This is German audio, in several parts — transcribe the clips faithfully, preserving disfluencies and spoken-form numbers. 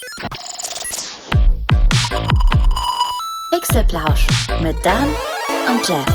Pixelplausch mit Dan und Jeff.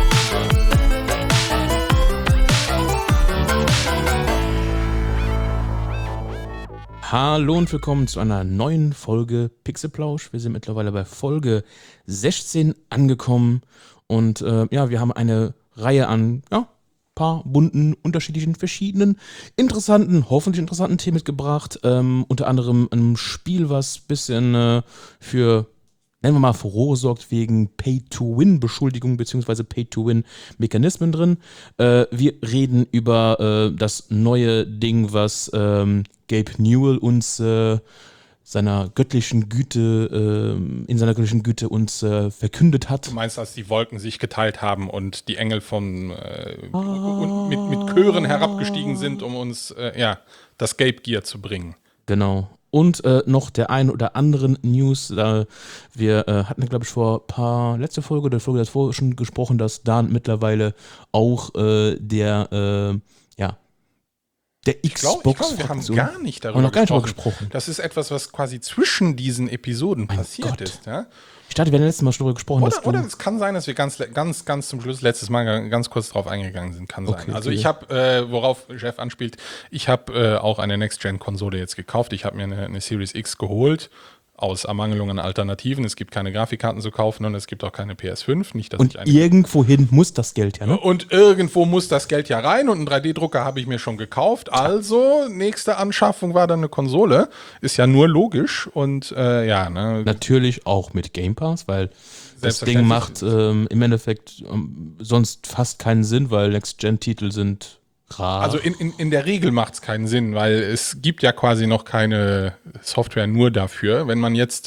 Hallo und willkommen zu einer neuen Folge Pixelplausch. Wir sind mittlerweile bei Folge sechzehn angekommen und äh, ja, wir haben eine Reihe an ja, paar bunten, unterschiedlichen, verschiedenen, interessanten, hoffentlich interessanten Themen mitgebracht. Ähm, unter anderem ein Spiel, was ein bisschen äh, für, nennen wir mal, Furore sorgt wegen Pay-to-Win-Beschuldigungen bzw. Pay-to-Win-Mechanismen drin. Äh, wir reden über äh, das neue Ding, was ähm, Gabe Newell uns äh, seiner göttlichen Güte, äh, in seiner göttlichen Güte uns äh, verkündet hat. Du meinst, als die Wolken sich geteilt haben und die Engel von äh, ah. und mit, mit Chören herabgestiegen sind, um uns äh, ja, das Gabe Gear zu bringen. Genau. Und äh, noch der ein oder anderen News. Äh, wir äh, hatten, glaube ich, vor ein paar, letzte Folge oder Folge davor schon gesprochen, dass Dan mittlerweile auch äh, der, äh, ja, der Xbox. Ich glaube, wir haben gar nicht darüber noch gar nicht gesprochen. gesprochen. Das ist etwas, was quasi zwischen diesen Episoden mein passiert Gott. ist. Ja? Ich dachte, wir hätten letztes Mal schon darüber gesprochen. Oder, dass oder es kann sein, dass wir ganz, ganz, ganz zum Schluss letztes Mal ganz kurz drauf eingegangen sind. Kann Okay, sein. Also okay. ich habe, äh, worauf Jeff anspielt, ich habe äh, auch eine Next-Gen-Konsole jetzt gekauft. Ich habe mir eine, eine Series X geholt. Aus Ermangelung an Alternativen. Es gibt keine Grafikkarten zu kaufen und es gibt auch keine P S fünf. Nicht, dass und ich eine irgendwohin muss das Geld ja, ne? Und irgendwo muss das Geld ja rein und einen drei D-Drucker habe ich mir schon gekauft. Also, nächste Anschaffung war dann eine Konsole. Ist ja nur logisch und äh, ja, ne. Natürlich auch mit Game Pass, weil das Ding macht ähm, im Endeffekt ähm, sonst fast keinen Sinn, weil Next-Gen-Titel sind rar. Also in, in, in der Regel macht es keinen Sinn, weil es gibt ja quasi noch keine Software nur dafür. Wenn man jetzt,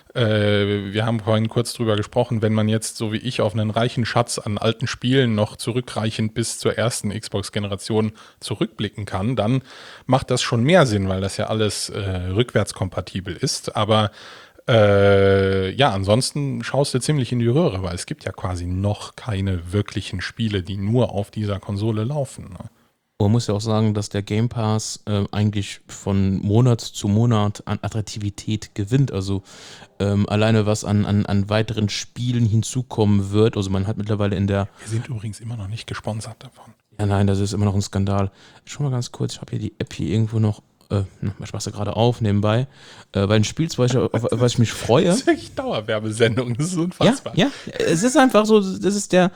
äh, wir haben vorhin kurz drüber gesprochen, wenn man jetzt so wie ich auf einen reichen Schatz an alten Spielen noch zurückreichend bis zur ersten Xbox-Generation zurückblicken kann, dann macht das schon mehr Sinn, weil das ja alles äh, rückwärtskompatibel ist. Aber Äh, ja, ansonsten schaust du ziemlich in die Röhre, weil es gibt ja quasi noch keine wirklichen Spiele, die nur auf dieser Konsole laufen. Ne? Man muss ja auch sagen, dass der Game Pass äh, eigentlich von Monat zu Monat an Attraktivität gewinnt. Also ähm, alleine was an, an, an weiteren Spielen hinzukommen wird. Also man hat mittlerweile in der... Wir sind übrigens immer noch nicht gesponsert davon. Ja, nein, das ist immer noch ein Skandal. Schau mal ganz kurz, ich habe hier die App hier irgendwo noch... Äh, ich mach's ja gerade auf, nebenbei, äh, weil ein Spiel, zum Beispiel, auf was ich mich freue. Das ist wirklich Dauerwerbesendung, das ist unfassbar. Ja, ja, es ist einfach so, das ist der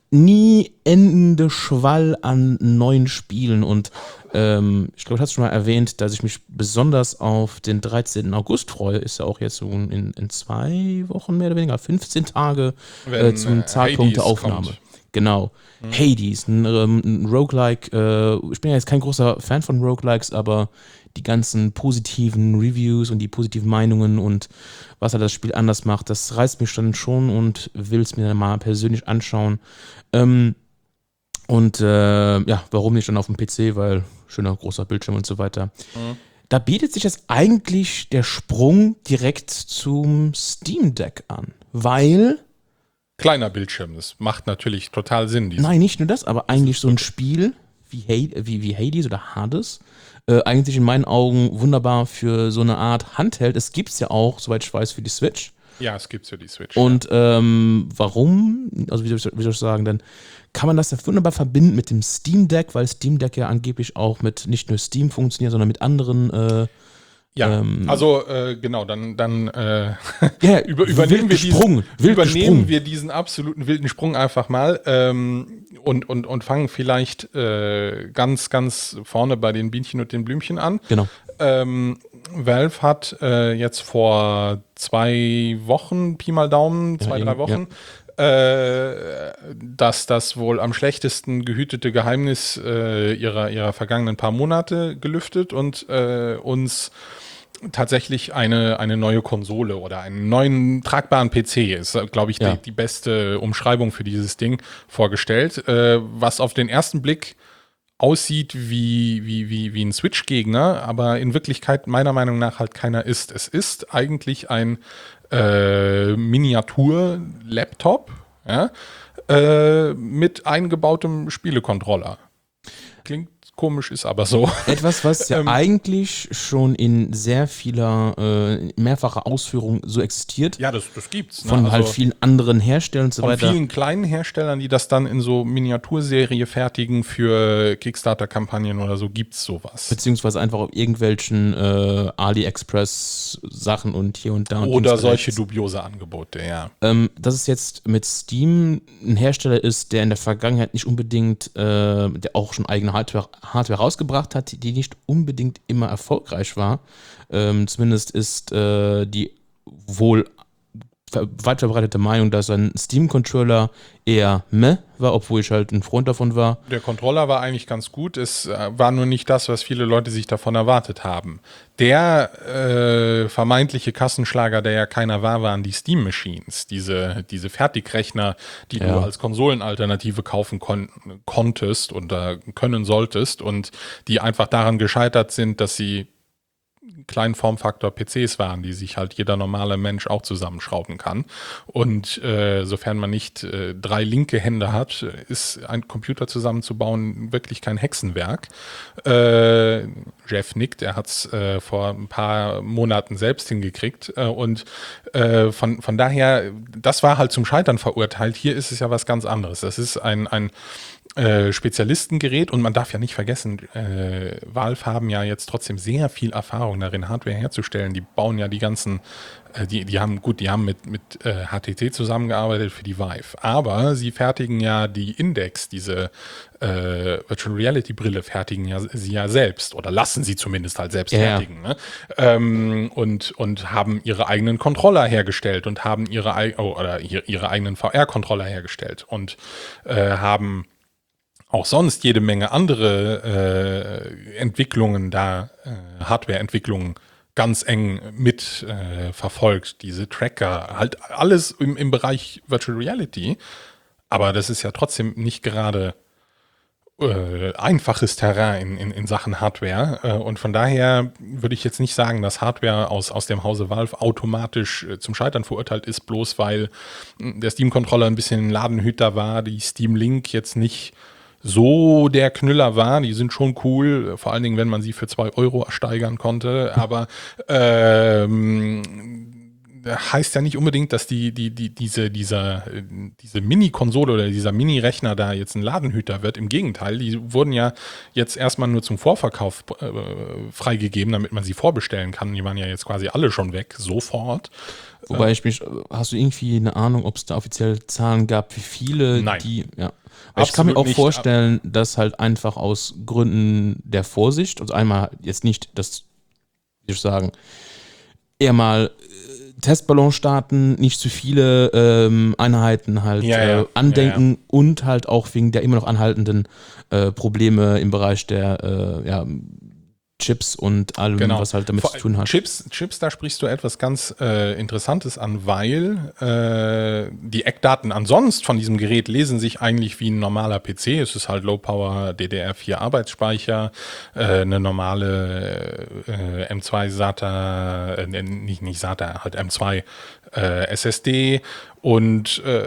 nie endende Schwall an neuen Spielen und ähm, ich glaube, du hast schon mal erwähnt, dass ich mich besonders auf den dreizehnten August freue, ist ja auch jetzt so in, in zwei Wochen mehr oder weniger, fünfzehn Tage äh, zum äh, Zeitpunkt der Aufnahme. Kommt. Genau. Hm. Hades, ein, ein Roguelike. Äh, ich bin ja jetzt kein großer Fan von Roguelikes, aber die ganzen positiven Reviews und die positiven Meinungen und was er das Spiel anders macht, das reißt mich dann schon und will es mir dann mal persönlich anschauen. Ähm, und äh, ja, warum nicht dann auf dem P C, weil schöner großer Bildschirm und so weiter. Mhm. Da bietet sich jetzt eigentlich der Sprung direkt zum Steam Deck an, weil... Kleiner Bildschirm, das macht natürlich total Sinn. Nein, nicht nur das, aber eigentlich so ein Spiel wie, Hades, wie, wie Hades oder Hades, äh, eigentlich in meinen Augen wunderbar für so eine Art Handheld. Es gibt es ja auch, soweit ich weiß, für die Switch. Ja, es gibt es für die Switch. Und ja. ähm, warum? Also wie soll, ich, wie soll ich sagen, dann kann man das ja wunderbar verbinden mit dem Steam Deck, weil Steam Deck ja angeblich auch mit nicht nur Steam funktioniert, sondern mit anderen äh, Ja, ähm, also äh, genau, dann, dann äh, yeah, über, übernehmen, wir Sprung, diesen, übernehmen wir diesen absoluten wilden Sprung einfach mal ähm, und, und, und fangen vielleicht äh, ganz, ganz vorne bei den Bienchen und den Blümchen an. Genau. Ähm, Valve hat äh, jetzt vor zwei Wochen, Pi mal Daumen, zwei, ja, drei Wochen, ja. äh, dass das wohl am schlechtesten gehütete Geheimnis äh, ihrer, ihrer vergangenen paar Monate gelüftet und äh, uns tatsächlich eine, eine neue Konsole oder einen neuen tragbaren P C ist, glaube ich, ja. die, die beste Umschreibung für dieses Ding vorgestellt, äh, was auf den ersten Blick aussieht wie, wie, wie, wie ein Switch-Gegner, aber in Wirklichkeit meiner Meinung nach halt keiner ist. Es ist eigentlich ein äh, Miniatur-Laptop, ja, äh, mit eingebautem Spielecontroller. Klingt komisch, ist aber so. Etwas, was ja Ähm, eigentlich schon in sehr vieler, äh, mehrfacher Ausführung so existiert, Ja, das, das gibt's. Ne? von halt Also vielen anderen Herstellern und so von weiter. vielen kleinen Herstellern, die das dann in so Miniaturserie fertigen für Kickstarter-Kampagnen oder so, gibt's sowas. Beziehungsweise einfach auf irgendwelchen äh, AliExpress-Sachen und hier und da. Und Oder links, solche rechts. dubiose Angebote, ja. Ähm, dass es jetzt mit Steam ein Hersteller ist, der in der Vergangenheit nicht unbedingt, äh, der auch schon eigene Hardware, Hardware rausgebracht hat, die nicht unbedingt immer erfolgreich war. Ähm, zumindest ist äh, die wohl ver- weit verbreitete Meinung, dass ein Steam-Controller eher meh war, obwohl ich halt ein Freund davon war. Der Controller war eigentlich ganz gut. Es äh, war nur nicht das, was viele Leute sich davon erwartet haben. Der äh, vermeintliche Kassenschlager, der ja keiner war, waren die Steam Machines. Diese, diese Fertigrechner, die Ja. du als Konsolenalternative kaufen kon konntest und äh, können solltest und die einfach daran gescheitert sind, dass sie kleinen Formfaktor P Cs waren, die sich halt jeder normale Mensch auch zusammenschrauben kann. Und äh, sofern man nicht äh, drei linke Hände hat, ist ein Computer zusammenzubauen wirklich kein Hexenwerk. Äh, Jeff nickt, er hat es äh, vor ein paar Monaten selbst hingekriegt. Äh, und äh, von, von daher, das war halt zum Scheitern verurteilt. Hier ist es ja was ganz anderes. Das ist ein, ein äh, Spezialistengerät und man darf ja nicht vergessen, äh, Valve haben ja jetzt trotzdem sehr viel Erfahrung darin, Hardware herzustellen. Die bauen ja die ganzen, äh, die, die haben, gut, die haben mit, mit äh, H T C zusammengearbeitet für die Vive, aber sie fertigen ja die Index, diese äh, Virtual Reality Brille fertigen ja sie ja selbst oder lassen sie zumindest halt selbst Ja, ja. fertigen. Ne? Ähm, und, und haben ihre eigenen Controller hergestellt und haben ihre, ei- oh, oder ihre, ihre eigenen V R-Controller hergestellt und äh, haben auch sonst jede Menge andere äh, Entwicklungen da, äh, Hardware-Entwicklungen ganz eng mit äh, verfolgt. Diese Tracker, halt alles im, im Bereich Virtual Reality. Aber das ist ja trotzdem nicht gerade äh, einfaches Terrain in, in, in Sachen Hardware. Äh, und von daher würde ich jetzt nicht sagen, dass Hardware aus, aus dem Hause Valve automatisch äh, zum Scheitern verurteilt ist, bloß weil mh, der Steam-Controller ein bisschen ein Ladenhüter war, die Steam Link jetzt nicht so der Knüller war. Die sind schon cool, vor allen Dingen, wenn man sie für zwei Euro ersteigern konnte. Aber ähm, heißt ja nicht unbedingt, dass die, die, die, diese, dieser, diese Mini-Konsole oder dieser Mini-Rechner da jetzt ein Ladenhüter wird. Im Gegenteil, die wurden ja jetzt erstmal nur zum Vorverkauf äh, freigegeben, damit man sie vorbestellen kann. Die waren ja jetzt quasi alle schon weg, sofort. Wobei ich mich, hast du irgendwie eine Ahnung, ob es da offiziell Zahlen gab, wie viele Nein. die, ja. Weil ich kann mir Absolut auch nicht. vorstellen, dass halt einfach aus Gründen der Vorsicht, also einmal jetzt nicht, das, wie soll ich sagen, eher mal äh, Testballon starten, nicht zu viele ähm, Einheiten halt Ja, ja. äh, andenken Ja, und halt auch wegen der immer noch anhaltenden äh, Probleme im Bereich der äh, ja, Chips und allem, Genau. was halt damit Vor- zu tun hat. Chips, Chips, da sprichst du etwas ganz äh, Interessantes an, weil äh, die Eckdaten ansonsten von diesem Gerät lesen sich eigentlich wie ein normaler P C. Es ist halt Low-Power D D R vier Arbeitsspeicher, äh, eine normale äh, M zwei SATA, äh, nicht, nicht SATA, halt M zwei äh, S S D und äh,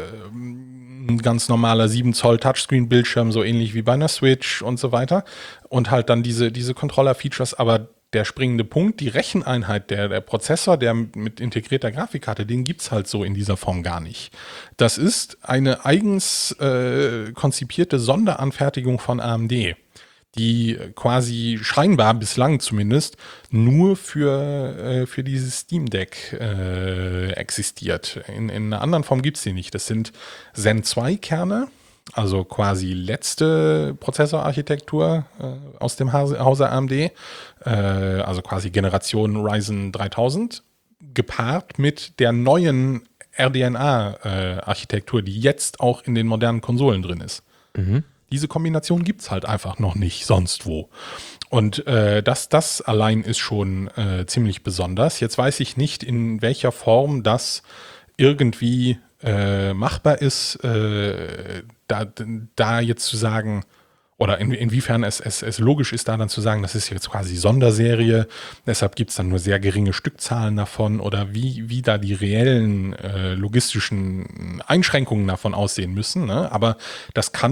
ein ganz normaler sieben Zoll Touchscreen-Bildschirm, so ähnlich wie bei einer Switch und so weiter. Und halt dann diese, diese Controller-Features, aber der springende Punkt, die Recheneinheit, der, der Prozessor, der mit integrierter Grafikkarte, den gibt's halt so in dieser Form gar nicht. Das ist eine eigens äh, konzipierte Sonderanfertigung von A M D, die quasi scheinbar bislang zumindest nur für, äh, für dieses Steam Deck äh, existiert. In, in einer anderen Form gibt's die nicht. Das sind Zen zwei Kerne, also quasi letzte Prozessorarchitektur äh, aus dem Hause, Hause A M D, äh, also quasi Generation Ryzen dreitausend, gepaart mit der neuen R D N A-Architektur, die jetzt auch in den modernen Konsolen drin ist. Mhm. Diese Kombination gibt's halt einfach noch nicht sonst wo. Und äh, das, das allein ist schon äh, ziemlich besonders. Jetzt weiß ich nicht, in welcher Form das irgendwie äh, machbar ist, äh, da, da jetzt zu sagen, oder in, inwiefern es, es, es logisch ist, da dann zu sagen, das ist jetzt quasi Sonderserie, deshalb gibt es dann nur sehr geringe Stückzahlen davon, oder wie, wie da die reellen äh, logistischen Einschränkungen davon aussehen müssen. Ne? Aber das kann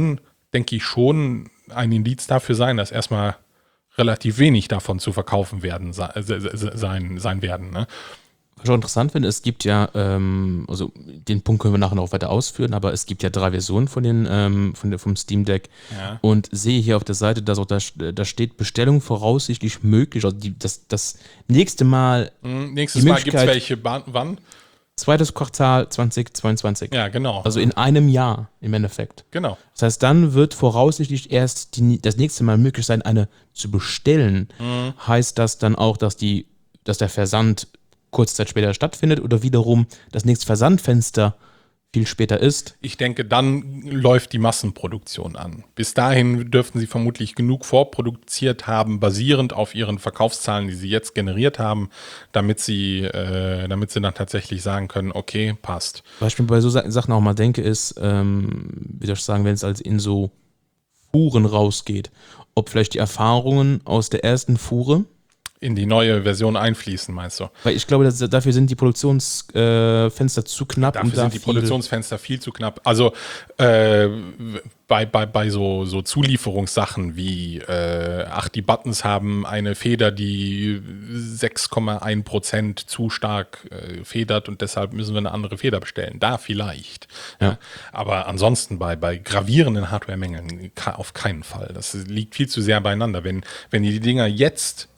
denke ich, schon ein Indiz dafür sein, dass erstmal relativ wenig davon zu verkaufen werden sein, sein werden. Ne? Was ich auch interessant finde, es gibt ja, ähm, also den Punkt können wir nachher noch weiter ausführen, aber es gibt ja drei Versionen von den, ähm, von der, vom Steam Deck Ja. und sehe hier auf der Seite, dass auch da, da steht Bestellung voraussichtlich möglich, also die, das, das nächste Mal, Hm, Nächstes Die Mal gibt es Möglichkeit- welche, ba- wann? zweites Quartal zweitausendzweiundzwanzig. Ja, genau. Also in einem Jahr im Endeffekt. genau. Das heißt, dann wird voraussichtlich erst die, das nächste Mal möglich sein, eine zu bestellen. Mhm. Heißt das dann auch, dass, die, dass der Versand kurze Zeit später stattfindet oder wiederum das nächste Versandfenster viel später ist? Ich denke, dann läuft die Massenproduktion an. Bis dahin dürften sie vermutlich genug vorproduziert haben, basierend auf ihren Verkaufszahlen, die sie jetzt generiert haben, damit sie, äh, damit sie dann tatsächlich sagen können, okay, passt. Was ich mir bei so Sa- Sachen auch mal denke, ist, ähm, wie soll ich sagen, wenn es als in so Fuhren rausgeht, ob vielleicht die Erfahrungen aus der ersten Fuhre, In die neue Version einfließen, meinst du? weil ich glaube, dass, dafür sind die Produktionsfenster äh, Fenster zu knapp. Dafür um da sind die viel- Produktionsfenster viel zu knapp. Also äh, bei, bei, bei so, so Zulieferungssachen wie, äh, ach, die Buttons haben eine Feder, die sechs Komma eins Prozent zu stark äh, federt und deshalb müssen wir eine andere Feder bestellen. Da vielleicht. Ja. Aber ansonsten bei, bei gravierenden Hardware-Mängeln ka- auf keinen Fall. Das liegt viel zu sehr beieinander. Wenn, wenn die Dinger jetzt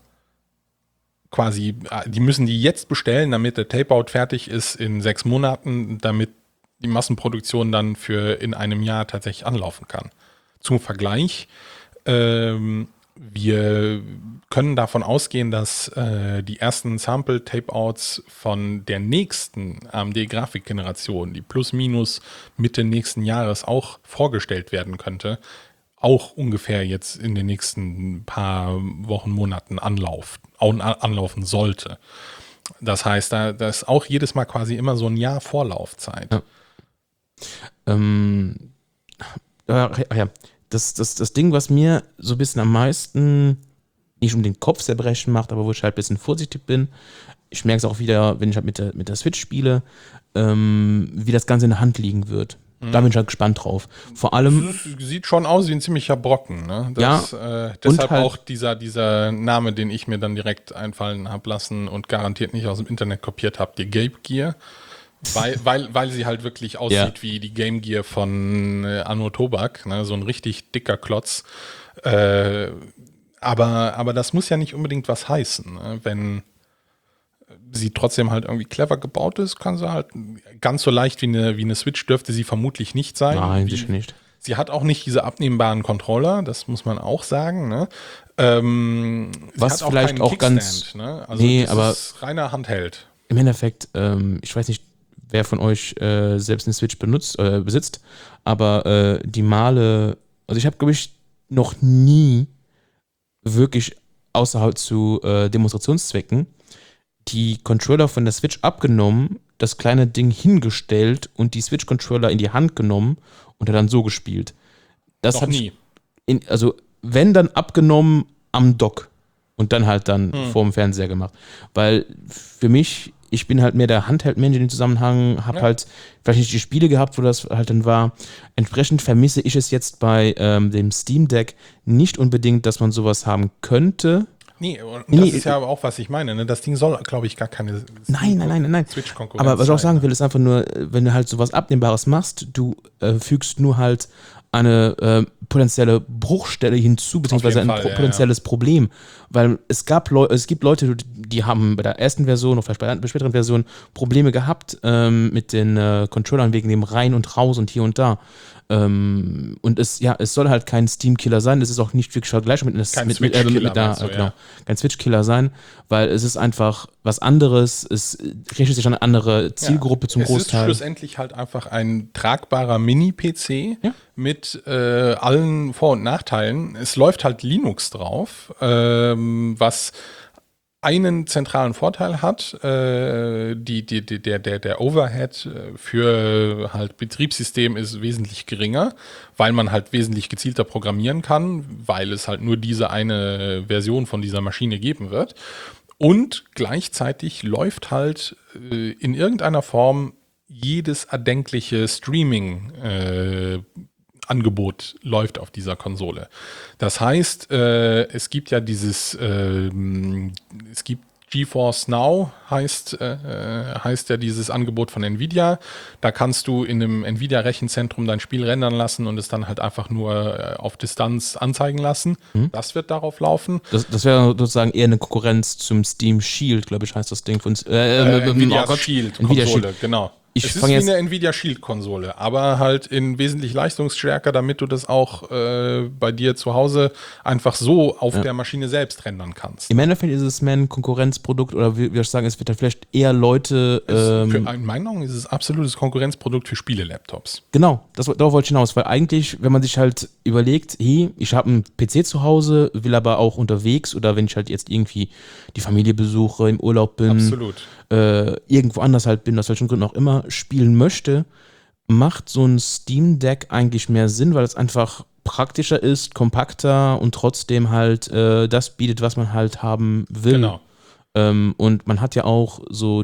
quasi, die müssen die jetzt bestellen, damit der Tape-Out fertig ist in sechs Monaten, damit die Massenproduktion dann für in einem Jahr tatsächlich anlaufen kann. Zum Vergleich, ähm, wir können davon ausgehen, dass äh, die ersten Sample-Tape-Outs von der nächsten A M D-Grafikgeneration, die plus minus Mitte nächsten Jahres auch vorgestellt werden könnte, auch ungefähr jetzt in den nächsten paar Wochen, Monaten anlauft, an- anlaufen sollte. Das heißt, da, da ist auch jedes Mal quasi immer so ein Jahr Vorlaufzeit. Ja. Ähm, ja, ach ja, das, das, das Ding, was mir so ein bisschen am meisten nicht um den Kopf zerbrechen macht, aber wo ich halt ein bisschen vorsichtig bin, ich merke es auch wieder, wenn ich halt mit der, mit der Switch spiele, ähm, wie das Ganze in der Hand liegen wird. Da bin ich halt gespannt drauf. Vor allem, Das sieht schon aus wie ein ziemlicher Brocken. Ne? Das, äh, deshalb halt- auch dieser, dieser Name, den ich mir dann direkt einfallen habe lassen und garantiert nicht aus dem Internet kopiert habe, die Game Gear. Weil, weil, weil sie halt wirklich aussieht Ja. wie die Game Gear von äh, Anno Tobak, ne? So ein richtig dicker Klotz. Äh, aber, aber das muss ja nicht unbedingt was heißen. Ne? Wenn sie trotzdem halt irgendwie clever gebaut ist, kann sie halt ganz so leicht wie eine, wie eine Switch dürfte sie vermutlich nicht sein. nein, wie, sicher nicht. Sie hat auch nicht diese abnehmbaren Controller, das muss man auch sagen. Ne? Ähm, sie Was hat vielleicht keinen auch ganz- Kickstand, Ne? Also Nee, das aber- ist reiner Handheld. Im Endeffekt, ähm, ich weiß nicht, wer von euch äh, selbst eine Switch benutzt, äh, besitzt, aber äh, die Male, also ich habe, glaube ich, noch nie wirklich außerhalb zu äh, Demonstrationszwecken die Controller von der Switch abgenommen, das kleine Ding hingestellt und die Switch-Controller in die Hand genommen und dann so gespielt. Das Noch hab ich nie. in, also wenn dann abgenommen am Dock und dann halt dann Hm. vor dem Fernseher gemacht. Weil für mich, ich bin halt mehr der Handheld-Mensch in dem Zusammenhang, habe Ja. halt vielleicht nicht die Spiele gehabt, wo das halt dann war. Entsprechend vermisse ich es jetzt bei ähm, dem Steam Deck nicht unbedingt, dass man sowas haben könnte. Nee, und Nee, das nee, ist ja aber auch, was ich meine. Ne? Das Ding soll, glaube ich, gar keine Nein, nein, nein, nein, nein. Switch-Konkurrenz Aber was ich auch sein. sagen will, ist einfach nur, äh, wenn du halt sowas Abnehmbares machst, du äh, fügst nur halt eine äh, potenzielle Bruchstelle hinzu, beziehungsweise ein Fall, pro- ja, potenzielles Problem. Weil es gab Leu es gibt Leute, die haben bei der ersten Version oder vielleicht bei der späteren Version Probleme gehabt ähm, mit den äh, Controllern wegen dem Rein und Raus und hier und da. Ähm, und es, ja, es soll halt kein Steam-Killer sein, es ist auch nicht wirklich vergleichbar mit, einer- Kein mit, mit, Switch-Killer, mit, einer- meinst du, genau, ja. kein Switch-Killer sein, weil es ist einfach was anderes, es richtet sich an eine andere Zielgruppe zum es ist Großteil. schlussendlich halt einfach ein tragbarer Mini-P C Ja. mit äh, allen Vor- und Nachteilen. Es läuft halt Linux drauf, ähm, was einen zentralen Vorteil hat, äh, die, die, die, der, der, der Overhead äh, für halt Betriebssystem ist wesentlich geringer, weil man halt wesentlich gezielter programmieren kann, weil es halt nur diese eine Version von dieser Maschine geben wird. Und gleichzeitig läuft halt äh, in irgendeiner Form jedes erdenkliche Streaming äh, Angebot läuft auf dieser Konsole. Das heißt, äh, es gibt ja dieses, äh, es gibt GeForce Now heißt, äh, heißt ja dieses Angebot von Nvidia. Da kannst du in einem Nvidia-Rechenzentrum dein Spiel rendern lassen und es dann halt einfach nur äh, auf Distanz anzeigen lassen. Mhm. Das wird darauf laufen. Das, das wäre sozusagen eher eine Konkurrenz zum Steam Shield, glaube ich, heißt das Ding von äh, äh, Nvidia oh Shield Nvidia Konsole, Shield. genau. Ich es ist fang wie jetzt eine Nvidia Shield-Konsole, aber halt in wesentlich leistungsstärker, damit du das auch äh, bei dir zu Hause einfach so auf ja. der Maschine selbst rendern kannst. Im Endeffekt ist es mehr ein Konkurrenzprodukt oder wie wir sagen, es wird dann vielleicht eher Leute. Ähm, für, in meinen Augen ist es absolutes Konkurrenzprodukt für Spiele-Laptops. Genau, das, darauf wollte ich hinaus, weil eigentlich, wenn man sich halt überlegt, hey, ich habe einen P C zu Hause, will aber auch unterwegs oder wenn ich halt jetzt irgendwie die Familie besuche, im Urlaub bin. Absolut. Äh, irgendwo anders halt bin, aus welchen Gründen auch immer, spielen möchte, macht so ein Steam Deck eigentlich mehr Sinn, weil es einfach praktischer ist, kompakter und trotzdem halt äh, das bietet, was man halt haben will. Genau. Ähm, und man hat ja auch so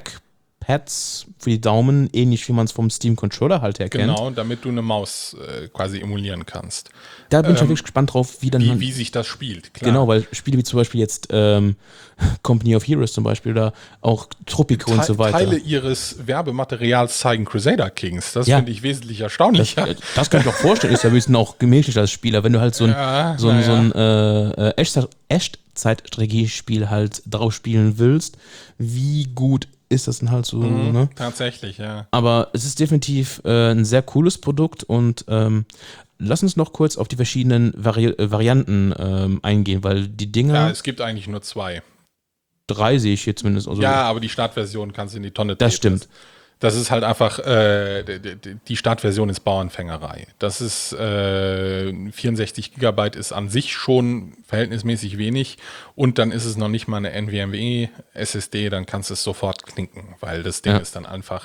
Trackpads für die Daumen, ähnlich wie man es vom Steam Controller halt her kennt. Genau, damit du eine Maus äh, quasi emulieren kannst. Da bin ähm, ich halt wirklich gespannt drauf, wie dann. Wie, wie sich das spielt, klar. Genau, weil Spiele wie zum Beispiel jetzt ähm, Company of Heroes zum Beispiel oder auch Tropico und so weiter. Teile ihres Werbematerials zeigen Crusader Kings. Das Ja. finde ich wesentlich erstaunlicher. Das, das kann ich mir auch vorstellen, ist ja ein bisschen auch gemächlich als Spieler, wenn du halt so ein, Ja, so ein, na so ein äh, Echtzeit- Echtzeitstrategiespiel halt drauf spielen willst, wie gut ist das denn halt so, Mhm, ne? Tatsächlich, ja. Aber es ist definitiv äh, ein sehr cooles Produkt und ähm, lass uns noch kurz auf die verschiedenen Vari äh, Varianten ähm, eingehen, weil die Dinger, Ja, es gibt eigentlich nur zwei. drei sehe ich hier zumindest. Also, Ja, aber die Startversion kannst du in die Tonne das treten. stimmt. Das ist halt einfach, äh, die- die die Startversion ist Bauernfängerei. Das ist, äh, vierundsechzig Gigabyte ist an sich schon verhältnismäßig wenig und dann ist es noch nicht mal eine NVMe S S D, dann kannst du es sofort klinken, weil das Ding Ja. ist dann einfach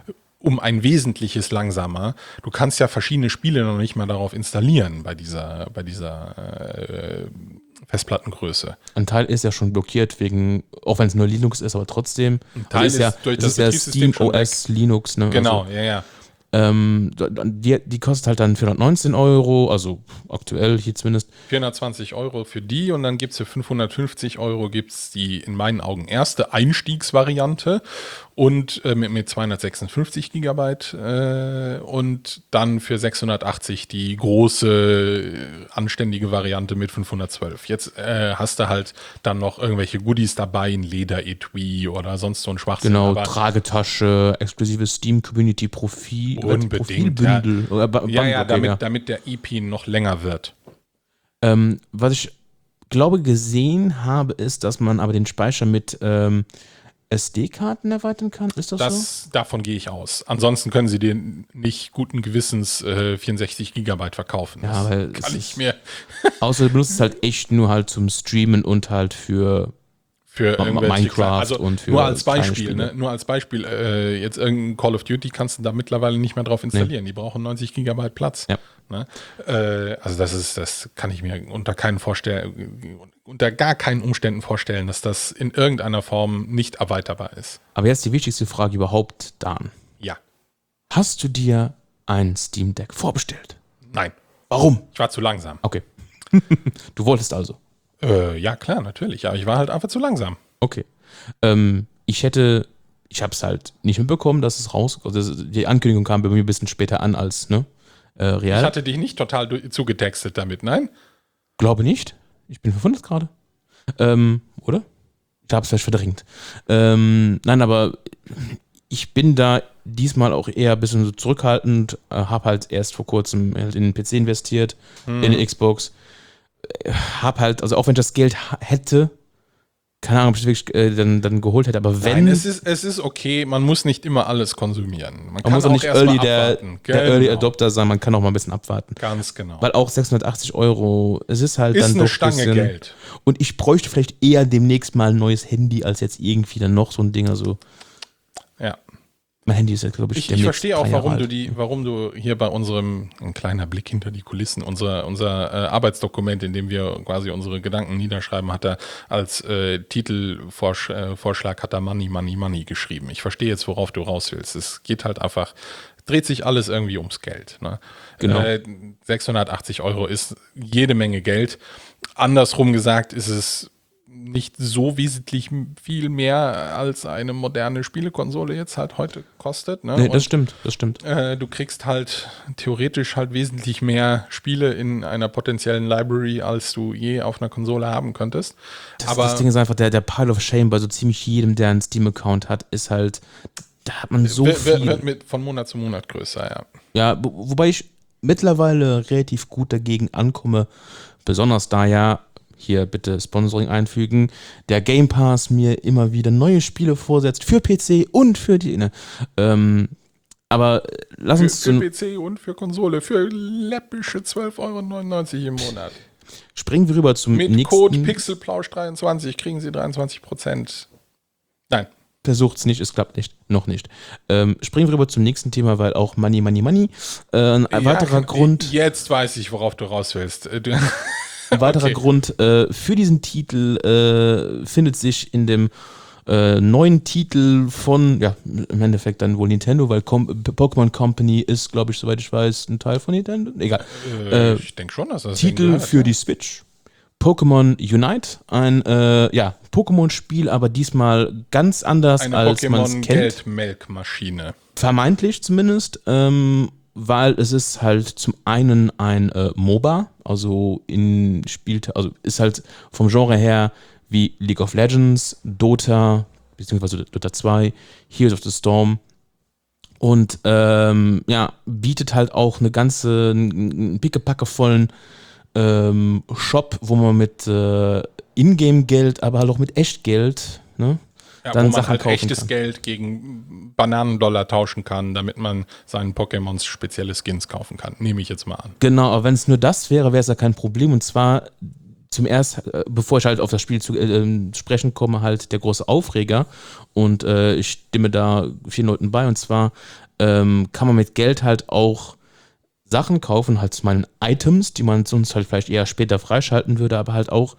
um ein Wesentliches langsamer. Du kannst ja verschiedene Spiele noch nicht mal darauf installieren bei dieser, bei dieser äh, Festplattengröße. Ein Teil ist ja schon blockiert wegen, auch wenn es nur Linux ist, aber trotzdem. Ein Teil ist ja, ist durch es das ist ja Betriebssystem Steam schon O S Linux, ne? Genau, Also, ja, ja. ähm, die, die kostet halt dann vierhundertneunzehn Euro, also aktuell hier zumindest. vierhundertzwanzig Euro für die und dann gibt es für fünfhundertfünfzig Euro gibt's die in meinen Augen erste Einstiegsvariante und äh, mit, mit zweihundertsechsundfünfzig Gigabyte äh, und dann für sechshundertachtzig die große äh, anständige Variante mit fünfhundertzwölf. Jetzt äh, hast du halt dann noch irgendwelche Goodies dabei, ein Leder-Etui oder sonst so ein Schwachsinn. Genau, aber Tragetasche, exklusives Steam-Community-Profil, Unbedingt, Profilbündel. Oder Ba- ja, ja, okay, damit, ja. damit der E P noch länger wird. Ähm, was ich glaube gesehen habe, ist, dass man aber den Speicher mit ähm, S D-Karten erweitern kann. Ist das, so? Das, davon gehe ich aus. Ansonsten können sie dir nicht guten Gewissens äh, vierundsechzig Gigabyte verkaufen. Ja, das weil kann es ich ist- mir Außer du benutzt es halt echt nur halt zum Streamen und halt für für Ma- irgendwelche Minecraft kleinen- also und für nur als kleine Beispiel, Spiele. ne? Nur als Beispiel, äh, jetzt irgendein Call of Duty kannst du da mittlerweile nicht mehr drauf installieren. Die brauchen neunzig Gigabyte Platz. Ja. Ne? Äh, also das ist, das kann ich mir unter keinen vorstellen, unter gar keinen Umständen vorstellen, dass das in irgendeiner Form nicht erweiterbar ist. Aber jetzt die wichtigste Frage überhaupt, Dan. Ja. Hast du dir ein Steam Deck vorbestellt? Nein. Warum? Ich war zu langsam. Okay. Du wolltest also. Äh, ja, klar, natürlich. Aber ich war halt einfach zu langsam. Okay. Ähm, ich hätte, ich habe es halt nicht mitbekommen, dass es raus, also die Ankündigung kam bei mir ein bisschen später an als ne, äh, real. Ich hatte dich nicht total du- zugetextet damit, nein? Glaube nicht. Ich bin verwundert gerade. Ähm, oder? Ich habe es vielleicht verdrängt. Ähm, nein, aber ich bin da diesmal auch eher ein bisschen so zurückhaltend. Äh, habe halt erst vor kurzem halt in den P C investiert, Hm. in den Xbox. Äh, Hab halt, also auch wenn ich das Geld ha- hätte, keine Ahnung, ob ich es wirklich äh, dann, dann geholt hätte, aber wenn. Nein, es ist, es ist okay, man muss nicht immer alles konsumieren. Man, man muss auch nicht erst early mal der, abwarten. der Early Genau. Adopter sein, man kann auch mal ein bisschen abwarten. Ganz genau. Weil auch sechshundertachtzig Euro, es ist halt Ist dann eine doch Stange bisschen, Geld. Und ich bräuchte vielleicht eher demnächst mal ein neues Handy, als jetzt irgendwie dann noch so ein Ding. Also, Ja. Mein Handy ist jetzt, glaube ich, Ich, ich verstehe auch, warum alt. du die, warum du hier bei unserem, ein kleiner Blick hinter die Kulissen, unser, unser äh, Arbeitsdokument, in dem wir quasi unsere Gedanken niederschreiben, hat er als äh, Titelvorschlag hat er Money, Money, Money geschrieben. Ich verstehe jetzt, worauf du raus willst. Es geht halt einfach, dreht sich alles irgendwie ums Geld. Ne? Genau. Äh, sechshundertachtzig Euro ist jede Menge Geld. Andersrum gesagt ist es nicht so wesentlich viel mehr als eine moderne Spielekonsole jetzt halt heute kostet. Ne? Nee, das Und, stimmt, das stimmt. äh, du kriegst halt theoretisch halt wesentlich mehr Spiele in einer potenziellen Library, als du je auf einer Konsole haben könntest. Das, Aber das Ding ist einfach, der, der Pile of Shame bei so ziemlich jedem, der einen Steam-Account hat, ist halt, da hat man so wird, viel. wird mit von Monat zu Monat größer, ja. Ja, wo, wobei ich mittlerweile relativ gut dagegen ankomme, besonders da ja, hier bitte Sponsoring einfügen, der Game Pass mir immer wieder neue Spiele vorsetzt für P C und für die, ne, ähm, aber lass Für, uns für zu, P C und für Konsole für läppische zwölf Euro neunundneunzig im Monat. springen wir rüber zum Mit nächsten. Code Pixelplausch dreiundzwanzig kriegen Sie dreiundzwanzig Prozent. Nein. Versucht's nicht, es klappt nicht, noch nicht. Ähm, springen wir rüber zum nächsten Thema, weil auch Money, Money, Money. Äh, ein Ja, weiterer Grund, Jetzt weiß ich, worauf du raus willst. Äh, du- ein weiterer okay. Grund äh, für diesen Titel äh, findet sich in dem äh, neuen Titel von, ja, im Endeffekt dann wohl Nintendo, weil Com Pokémon Company ist, glaube ich, soweit ich weiß, ein Teil von Nintendo. Egal. Äh, Äh, ich denke schon, dass das Ding Titel gehört, für ja. die Switch. Pokémon Unite, ein äh, ja, Pokémon-Spiel, aber diesmal ganz anders, Eine als man es kennt. Pokémon-Geldmelkmaschine. Vermeintlich zumindest, ähm, weil es ist halt zum einen ein äh, MOBA, also in spielt, also ist halt vom Genre her wie League of Legends, Dota, beziehungsweise Dota zwei, Heroes of the Storm und ähm, ja, bietet halt auch eine ganze, einen pickepackevollen ähm, Shop, wo man mit äh, Ingame-Geld, aber halt auch mit Echtgeld, ne? Ja, dann wo man Sachen halt kaufen echtes kann. Geld gegen Bananendollar tauschen kann, damit man seinen Pokémons spezielle Skins kaufen kann. Nehme ich jetzt mal an. Genau, aber wenn es nur das wäre, wäre es ja kein Problem. Und zwar zum ersten, äh, bevor ich halt auf das Spiel zu äh, sprechen komme, halt der große Aufreger. Und äh, ich stimme da vielen Leuten bei. Und zwar ähm, kann man mit Geld halt auch Sachen kaufen, halt zum einen Items, die man sonst halt vielleicht eher später freischalten würde, aber halt auch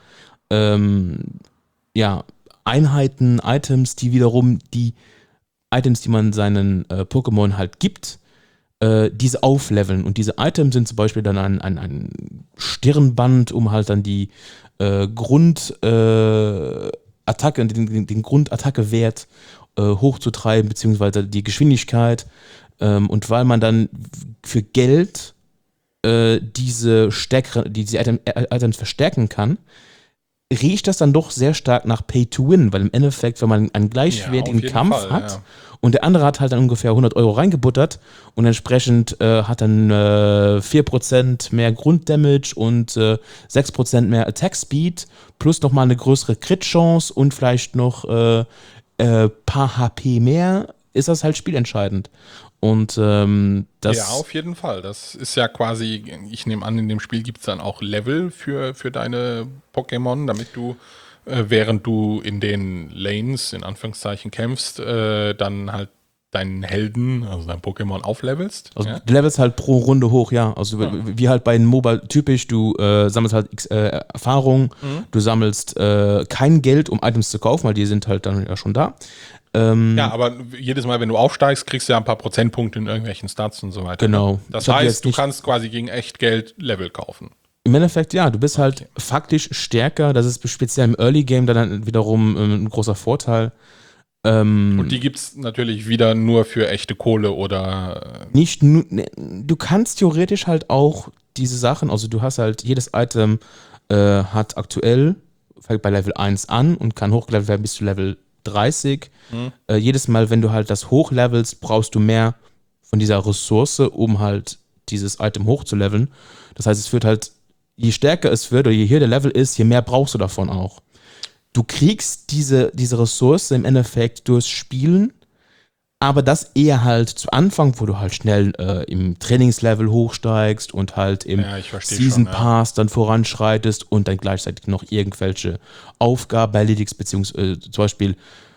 ähm, ja, Einheiten, Items, die wiederum die Items, die man seinen äh, Pokémon halt gibt, äh, diese aufleveln. Und diese Items sind zum Beispiel dann ein, ein, ein Stirnband, um halt dann die äh, Grundattacke, äh, den, den, den Grundattacke-Wert äh, hochzutreiben, beziehungsweise die Geschwindigkeit. Ähm, und weil man dann für Geld äh, diese stärkere, diese Item, Items verstärken kann, riecht das dann doch sehr stark nach Pay to Win, weil im Endeffekt, wenn man einen gleichwertigen Ja, auf jeden Kampf Fall, hat ja. und der andere hat halt dann ungefähr hundert Euro reingebuttert und entsprechend äh, hat dann äh, vier Prozent mehr Grunddamage und äh, sechs Prozent mehr Attack Speed plus nochmal eine größere Crit-Chance und vielleicht noch äh, äh, paar H P mehr, ist das halt spielentscheidend. Und ähm, das... Ja, auf jeden Fall. Das ist ja quasi, ich nehme an, in dem Spiel gibt es dann auch Level für, für deine Pokémon, damit du, äh, während du in den Lanes, in Anführungszeichen, kämpfst, äh, dann halt deinen Helden, also dein Pokémon auflevelst. Also ja? du levelst halt pro Runde hoch, ja. Also Ja. wie halt bei einem MOBA typisch, du äh, sammelst halt X, äh, Erfahrung, Mhm. du sammelst äh, kein Geld, um Items zu kaufen, weil die sind halt dann ja schon da. Ähm, Ja, aber jedes Mal, wenn du aufsteigst, kriegst du ja ein paar Prozentpunkte in irgendwelchen Stats und so weiter. Genau. Das Ich hab jetzt heißt, du nicht- kannst quasi gegen Echtgeld Level kaufen. Im Endeffekt, ja, du bist halt faktisch stärker. Das ist speziell im Early Game dann wiederum ähm, ein großer Vorteil. Ähm, Und die gibt es natürlich wieder nur für echte Kohle oder. nicht nu- ne, du kannst theoretisch halt auch diese Sachen, also du hast halt, jedes Item äh, hat aktuell, fängt bei Level eins an und kann hochgelevelt werden bis zu Level dreißig. Hm. Äh, jedes Mal, wenn du halt das hochlevelst, brauchst du mehr von dieser Ressource, um halt dieses Item hochzuleveln. Das heißt, es wird halt, je stärker es wird oder je höher der Level ist, je mehr brauchst du davon auch. Du kriegst diese, diese Ressource im Endeffekt durchs Spielen, aber das eher halt zu Anfang, wo du halt schnell äh, im Trainingslevel hochsteigst und halt im Ja, ich verstehe Season schon, ja. Pass dann voranschreitest und dann gleichzeitig noch irgendwelche Aufgaben erledigst, beziehungsweise äh, zum Beispiel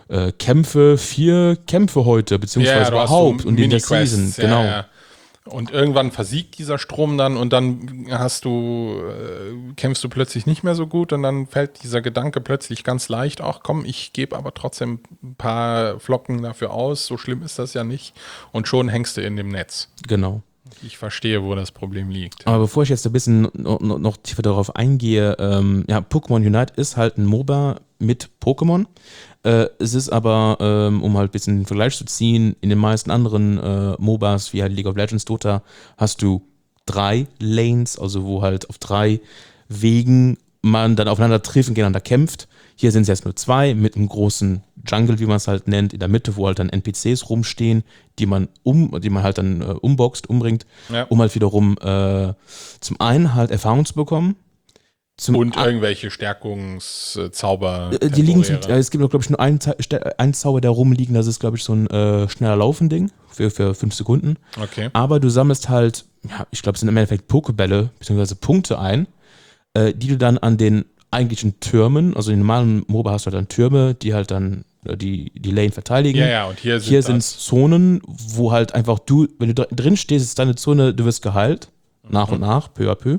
äh, Kämpfe, vier Kämpfe heute, beziehungsweise du hast überhaupt so und in der Mini-Quests, Season, ja, genau. ja. Und irgendwann versiegt dieser Strom dann und dann hast du, äh, kämpfst du plötzlich nicht mehr so gut und dann fällt dieser Gedanke plötzlich ganz leicht, ach komm, ich gebe aber trotzdem ein paar Flocken dafür aus, so schlimm ist das ja nicht. Und schon hängst du in dem Netz. Genau. Ich verstehe, wo das Problem liegt. Aber bevor ich jetzt ein bisschen noch, noch, noch tiefer darauf eingehe, ähm, ja, Pokémon Unite ist halt ein MOBA mit Pokémon. Äh, es ist aber, ähm, um halt ein bisschen den Vergleich zu ziehen, in den meisten anderen äh, MOBAs, wie halt League of Legends, Dota, hast du drei Lanes, also wo halt auf drei Wegen man dann aufeinander trifft und gegeneinander kämpft. Hier sind es jetzt nur zwei mit einem großen Jungle, wie man es halt nennt, in der Mitte, wo halt dann N P Cs rumstehen, die man um, die man halt dann äh, umboxt, umbringt, Ja. um halt wiederum äh, zum einen halt Erfahrung zu bekommen. Zum Und a- irgendwelche Stärkungszauber. äh, die liegen zum, temporäre. äh, es gibt, glaube ich, nur einen, Za- Ste- einen Zauber, der rumliegen, das ist, glaube ich, so ein äh, schneller Laufen-Ding für, für fünf Sekunden. Okay. Aber du sammelst halt, ja, ich glaube, es sind im Endeffekt Pokebälle, beziehungsweise Punkte ein, äh, die du dann an den eigentlichen Türmen, also in normalen MOBA hast du halt dann Türme, die halt dann äh, die, die Lane verteidigen. Ja, ja, und hier sind Hier das- sind es Zonen, wo halt einfach du, wenn du dr- drin stehst, ist deine Zone, du wirst geheilt, nach und nach, peu à peu.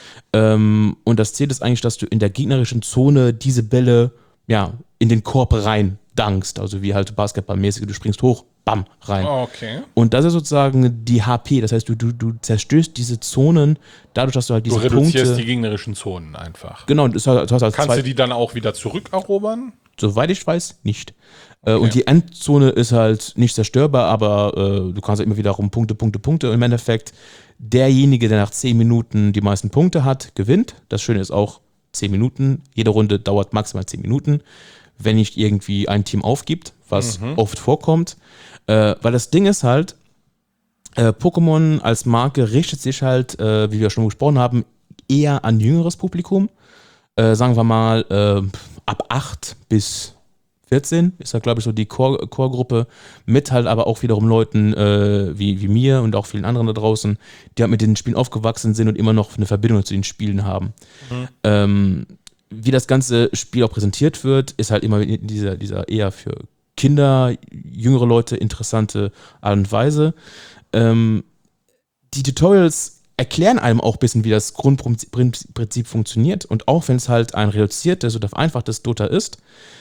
Ähm, und das Ziel ist eigentlich, dass du in der gegnerischen Zone diese Bälle, ja, in den Korb rein dankst, also wie halt basketballmäßig, du springst hoch, bam, rein. Okay. Und das ist sozusagen die H P, das heißt, du, du, du zerstößt diese Zonen, dadurch, dass du halt Du diese reduzierst Punkte... die gegnerischen Zonen einfach. Genau, du hast halt, du hast halt Kannst zwei, du die dann auch wieder zurückerobern? soweit ich weiß, nicht. Äh, Und die Endzone ist halt nicht zerstörbar, aber äh, du kannst halt immer wieder rum Punkte, Punkte, Punkte. Und im Endeffekt, derjenige, der nach zehn Minuten die meisten Punkte hat, gewinnt. Das Schöne ist auch, zehn Minuten. Jede Runde dauert maximal zehn Minuten, wenn nicht irgendwie ein Team aufgibt, was oft vorkommt. Äh, weil das Ding ist halt, äh, Pokémon als Marke richtet sich halt, äh, wie wir schon gesprochen haben, eher an jüngeres Publikum. Äh, sagen wir mal, äh, ab acht bis vierzehn ist da, glaube ich, so die Core- Core-Gruppe, mit halt aber auch wiederum Leuten äh, wie, wie mir und auch vielen anderen da draußen, die halt mit den Spielen aufgewachsen sind und immer noch eine Verbindung zu den Spielen haben. Mhm. Ähm, wie das ganze Spiel auch präsentiert wird, ist halt immer in dieser, dieser eher für Kinder, jüngere Leute interessante Art und Weise. Ähm, die Tutorials erklären einem auch ein bisschen, wie das Grundprinzip Prinzip funktioniert. Und auch wenn es halt ein reduziertes oder vereinfachtes Dota ist,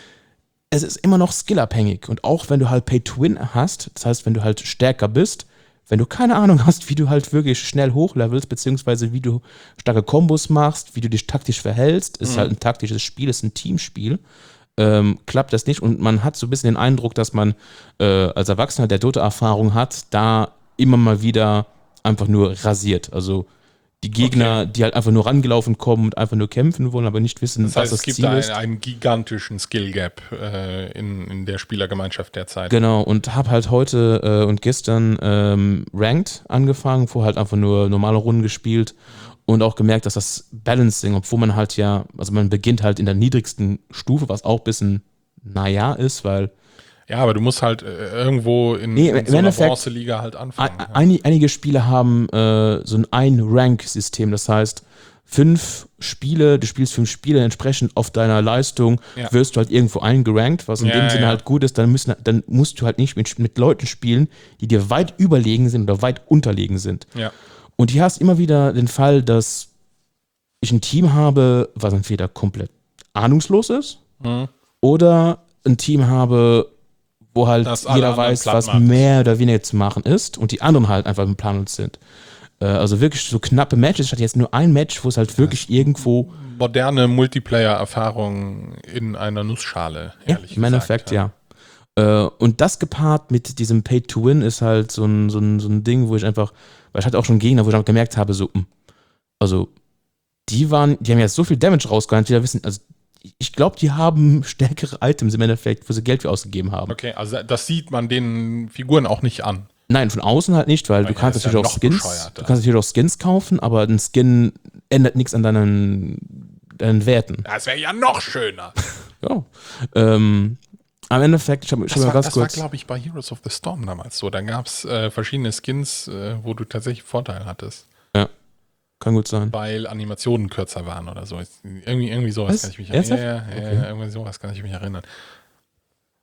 es ist immer noch skillabhängig. Und auch wenn du halt Pay-to-Win hast, das heißt, wenn du halt stärker bist, wenn du keine Ahnung hast, wie du halt wirklich schnell hochlevelst, beziehungsweise wie du starke Kombos machst, wie du dich taktisch verhältst, ist halt ein taktisches Spiel, ist ein Teamspiel, ähm, klappt das nicht. Und man hat so ein bisschen den Eindruck, dass man äh, als Erwachsener, der Dota-Erfahrung hat, da immer mal wieder einfach nur rasiert. Also die Gegner, die halt einfach nur rangelaufen kommen und einfach nur kämpfen wollen, aber nicht wissen, Das heißt, was das es gibt Ziel da ist. einen, einen gigantischen Skill-Gap äh, in, in der Spielergemeinschaft derzeit. Genau, und habe halt heute äh, und gestern ähm, Ranked angefangen, vorher halt einfach nur normale Runden gespielt und auch gemerkt, dass das Balancing, obwohl man halt ja, also man beginnt halt in der niedrigsten Stufe, was auch ein bisschen naja ist, weil Ja, aber du musst halt äh, irgendwo in, Nee, in im so einer Endeffekt- Bronzeliga halt anfangen. Ein, einige, einige Spiele haben äh, so ein Ein-Rank-System, das heißt, fünf Spiele, du spielst fünf Spiele, entsprechend auf deiner Leistung Ja. wirst du halt irgendwo eingerankt, was in Ja, dem Sinne ja. halt gut ist, dann, müssen, dann musst du halt nicht mit, mit Leuten spielen, die dir weit überlegen sind oder weit unterlegen sind. Ja. Und hier hast du immer wieder den Fall, dass ich ein Team habe, was entweder komplett ahnungslos ist Mhm. oder ein Team habe, wo halt Das alle jeder anderen weiß, platt was macht. mehr oder weniger zu machen ist und die anderen halt einfach im Plan sind. Äh, also wirklich so knappe Matches. Ich hatte jetzt nur ein Match, wo es halt wirklich irgendwo, Moderne Multiplayer-Erfahrung in einer Nussschale, ja, ehrlich im Endeffekt, gesagt. ja. Äh, und das gepaart mit diesem Pay-to-Win ist halt so ein, so, ein, so ein Ding, wo ich einfach, weil ich hatte auch schon Gegner, wo ich auch gemerkt habe, so, mh, also die waren, die haben jetzt so viel Damage rausgehauen, die da wissen, also ich glaube, die haben stärkere Items im Endeffekt, wo sie Geld für ausgegeben haben. Okay, also das sieht man den Figuren auch nicht an. Nein, von außen halt nicht, weil Weil du kannst das ist natürlich ja auch noch Skins, bescheuerter. du kannst natürlich auch Skins kaufen, aber ein Skin ändert nichts an deinen, deinen Werten. Das wäre ja noch schöner. Ja. Ähm, am Endeffekt, ich habe Das hab mal war, ganz das war kurz. glaube ich, bei Heroes of the Storm damals so. Da gab es äh, verschiedene Skins, äh, wo du tatsächlich Vorteile hattest, Ja, kann gut sein. weil Animationen kürzer waren oder so. Irgendwie, irgendwie sowas Was? kann ich mich erinnern. Ernsthaft? Ja, ja, ja, Okay. irgendwie sowas kann ich mich erinnern.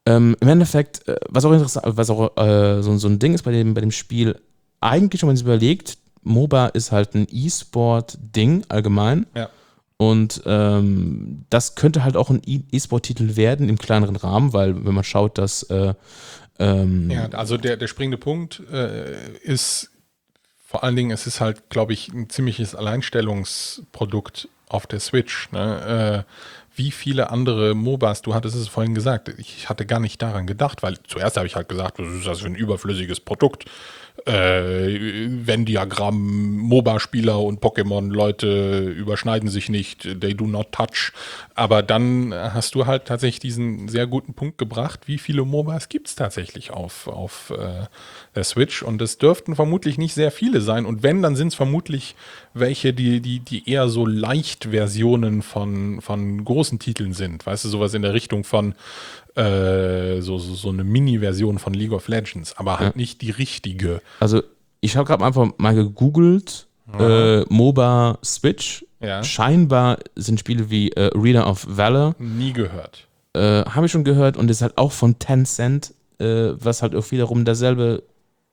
Ähm, Im Endeffekt, äh, was auch interessant, was auch äh, so, so ein Ding ist bei dem, bei dem Spiel, eigentlich, wenn man sich überlegt, MOBA ist halt ein E-Sport-Ding allgemein. Ja. Und ähm, das könnte halt auch ein E- E-Sport-Titel werden im kleineren Rahmen, weil wenn man schaut, dass äh, ähm, Ja, also der, der springende Punkt äh, ist vor allen Dingen, es ist halt, glaube ich, ein ziemliches Alleinstellungsprodukt auf der Switch. Ne? Äh, wie viele andere MOBAs, du hattest es vorhin gesagt, ich hatte gar nicht daran gedacht, weil zuerst habe ich halt gesagt, was ist das für ein überflüssiges Produkt? Äh, Venn-Diagramm, MOBA-Spieler und Pokémon-Leute überschneiden sich nicht, they do not touch. Aber dann hast du halt tatsächlich diesen sehr guten Punkt gebracht, wie viele MOBAs gibt es tatsächlich auf, auf äh, der Switch, und es dürften vermutlich nicht sehr viele sein, und wenn, dann sind es vermutlich welche, die, die, die eher so Leicht-Versionen von, von großen Titeln sind, weißt du, sowas in der Richtung von äh, so, so, so eine Mini-Version von League of Legends, aber halt Ja. nicht die richtige. also ich habe gerade einfach mal gegoogelt, äh, MOBA Switch. Ja. Scheinbar sind Spiele wie äh, Arena of Valor, Nie gehört. äh, habe ich schon gehört, und ist halt auch von Tencent, äh, was halt auch wiederum derselbe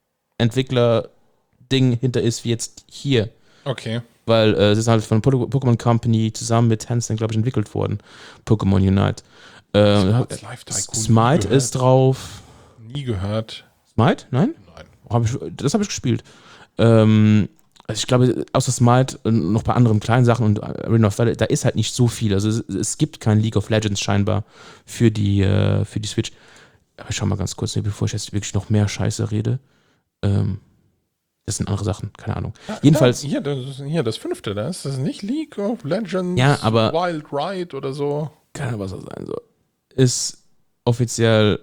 Entwickler-Ding hinter ist wie jetzt hier. Okay. Weil äh, es ist halt von Poke- Pokémon Company zusammen mit Tencent, glaube ich, entwickelt worden. Pokémon Unite. Äh, Sports Life Tycoon, Smite nie ist drauf. Nie gehört. Smite? Nein? Nein. Hab ich, das habe ich gespielt. Ähm, also ich glaube, außer Smite äh, noch bei anderen kleinen Sachen und Arena of Valor, da ist halt nicht so viel. Also es, es gibt kein League of Legends scheinbar für die, äh, für die Switch. Aber ich schau mal ganz kurz, bevor ich jetzt wirklich noch mehr Scheiße rede. Ähm, das sind andere Sachen, keine Ahnung. Ja, Jedenfalls. Da, hier, das, hier, das fünfte, da ist das nicht League of Legends, Ja, aber- Wild Ride oder so. Keine Ahnung, was das sein soll. Ist offiziell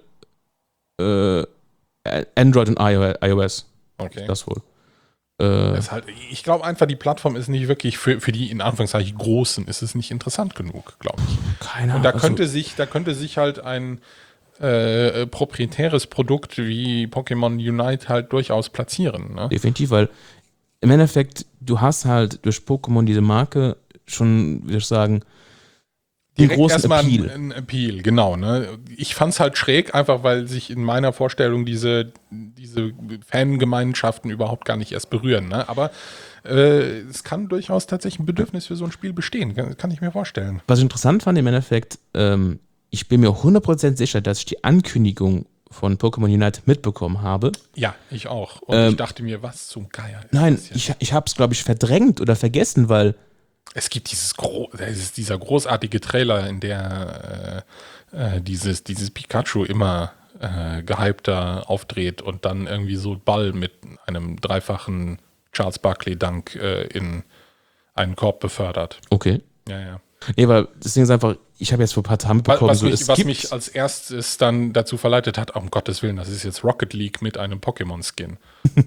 äh, Android und iOS. Okay. Das wohl. Äh, Das ist halt, ich glaube einfach, die Plattform ist nicht wirklich für, für die in Anführungszeichen Großen, ist es nicht interessant genug, glaube ich. keine Ahnung. Und da also- könnte sich, da könnte sich halt ein äh, proprietäres Produkt wie Pokémon Unite halt durchaus platzieren. Ne? Definitiv, weil im Endeffekt, du hast halt durch Pokémon diese Marke schon, würde ich sagen, einen Direkt großen erstmal Appeal. ein, ein Appeal, genau. Ne? Ich fand es halt schräg, einfach weil sich in meiner Vorstellung diese, diese Fangemeinschaften überhaupt gar nicht erst berühren. Ne? Aber äh, es kann durchaus tatsächlich ein Bedürfnis für so ein Spiel bestehen, kann, kann ich mir vorstellen. Was ich interessant fand im Endeffekt, ähm, ich bin mir hundert Prozent sicher, dass ich die Ankündigung von Pokémon Unite mitbekommen habe. Ja, ich auch. Und Ähm, ich dachte mir, was zum Geier ist Nein, das jetzt? ich, ich habe es, glaube ich, verdrängt oder vergessen, weil Es gibt dieses gro das ist dieser großartige Trailer, in der äh, äh, dieses, dieses Pikachu immer äh, gehypter aufdreht und dann irgendwie so Ball mit einem dreifachen Charles Barkley-Dunk äh, in einen Korb befördert. okay. Ja, ja. Nee, weil das Ding ist einfach, ich habe jetzt vor ein paar Tagen Was, mitbekommen, was, so, mich, es was gibt, mich als erstes dann dazu verleitet hat, um Gottes Willen, das ist jetzt Rocket League mit einem Pokémon-Skin.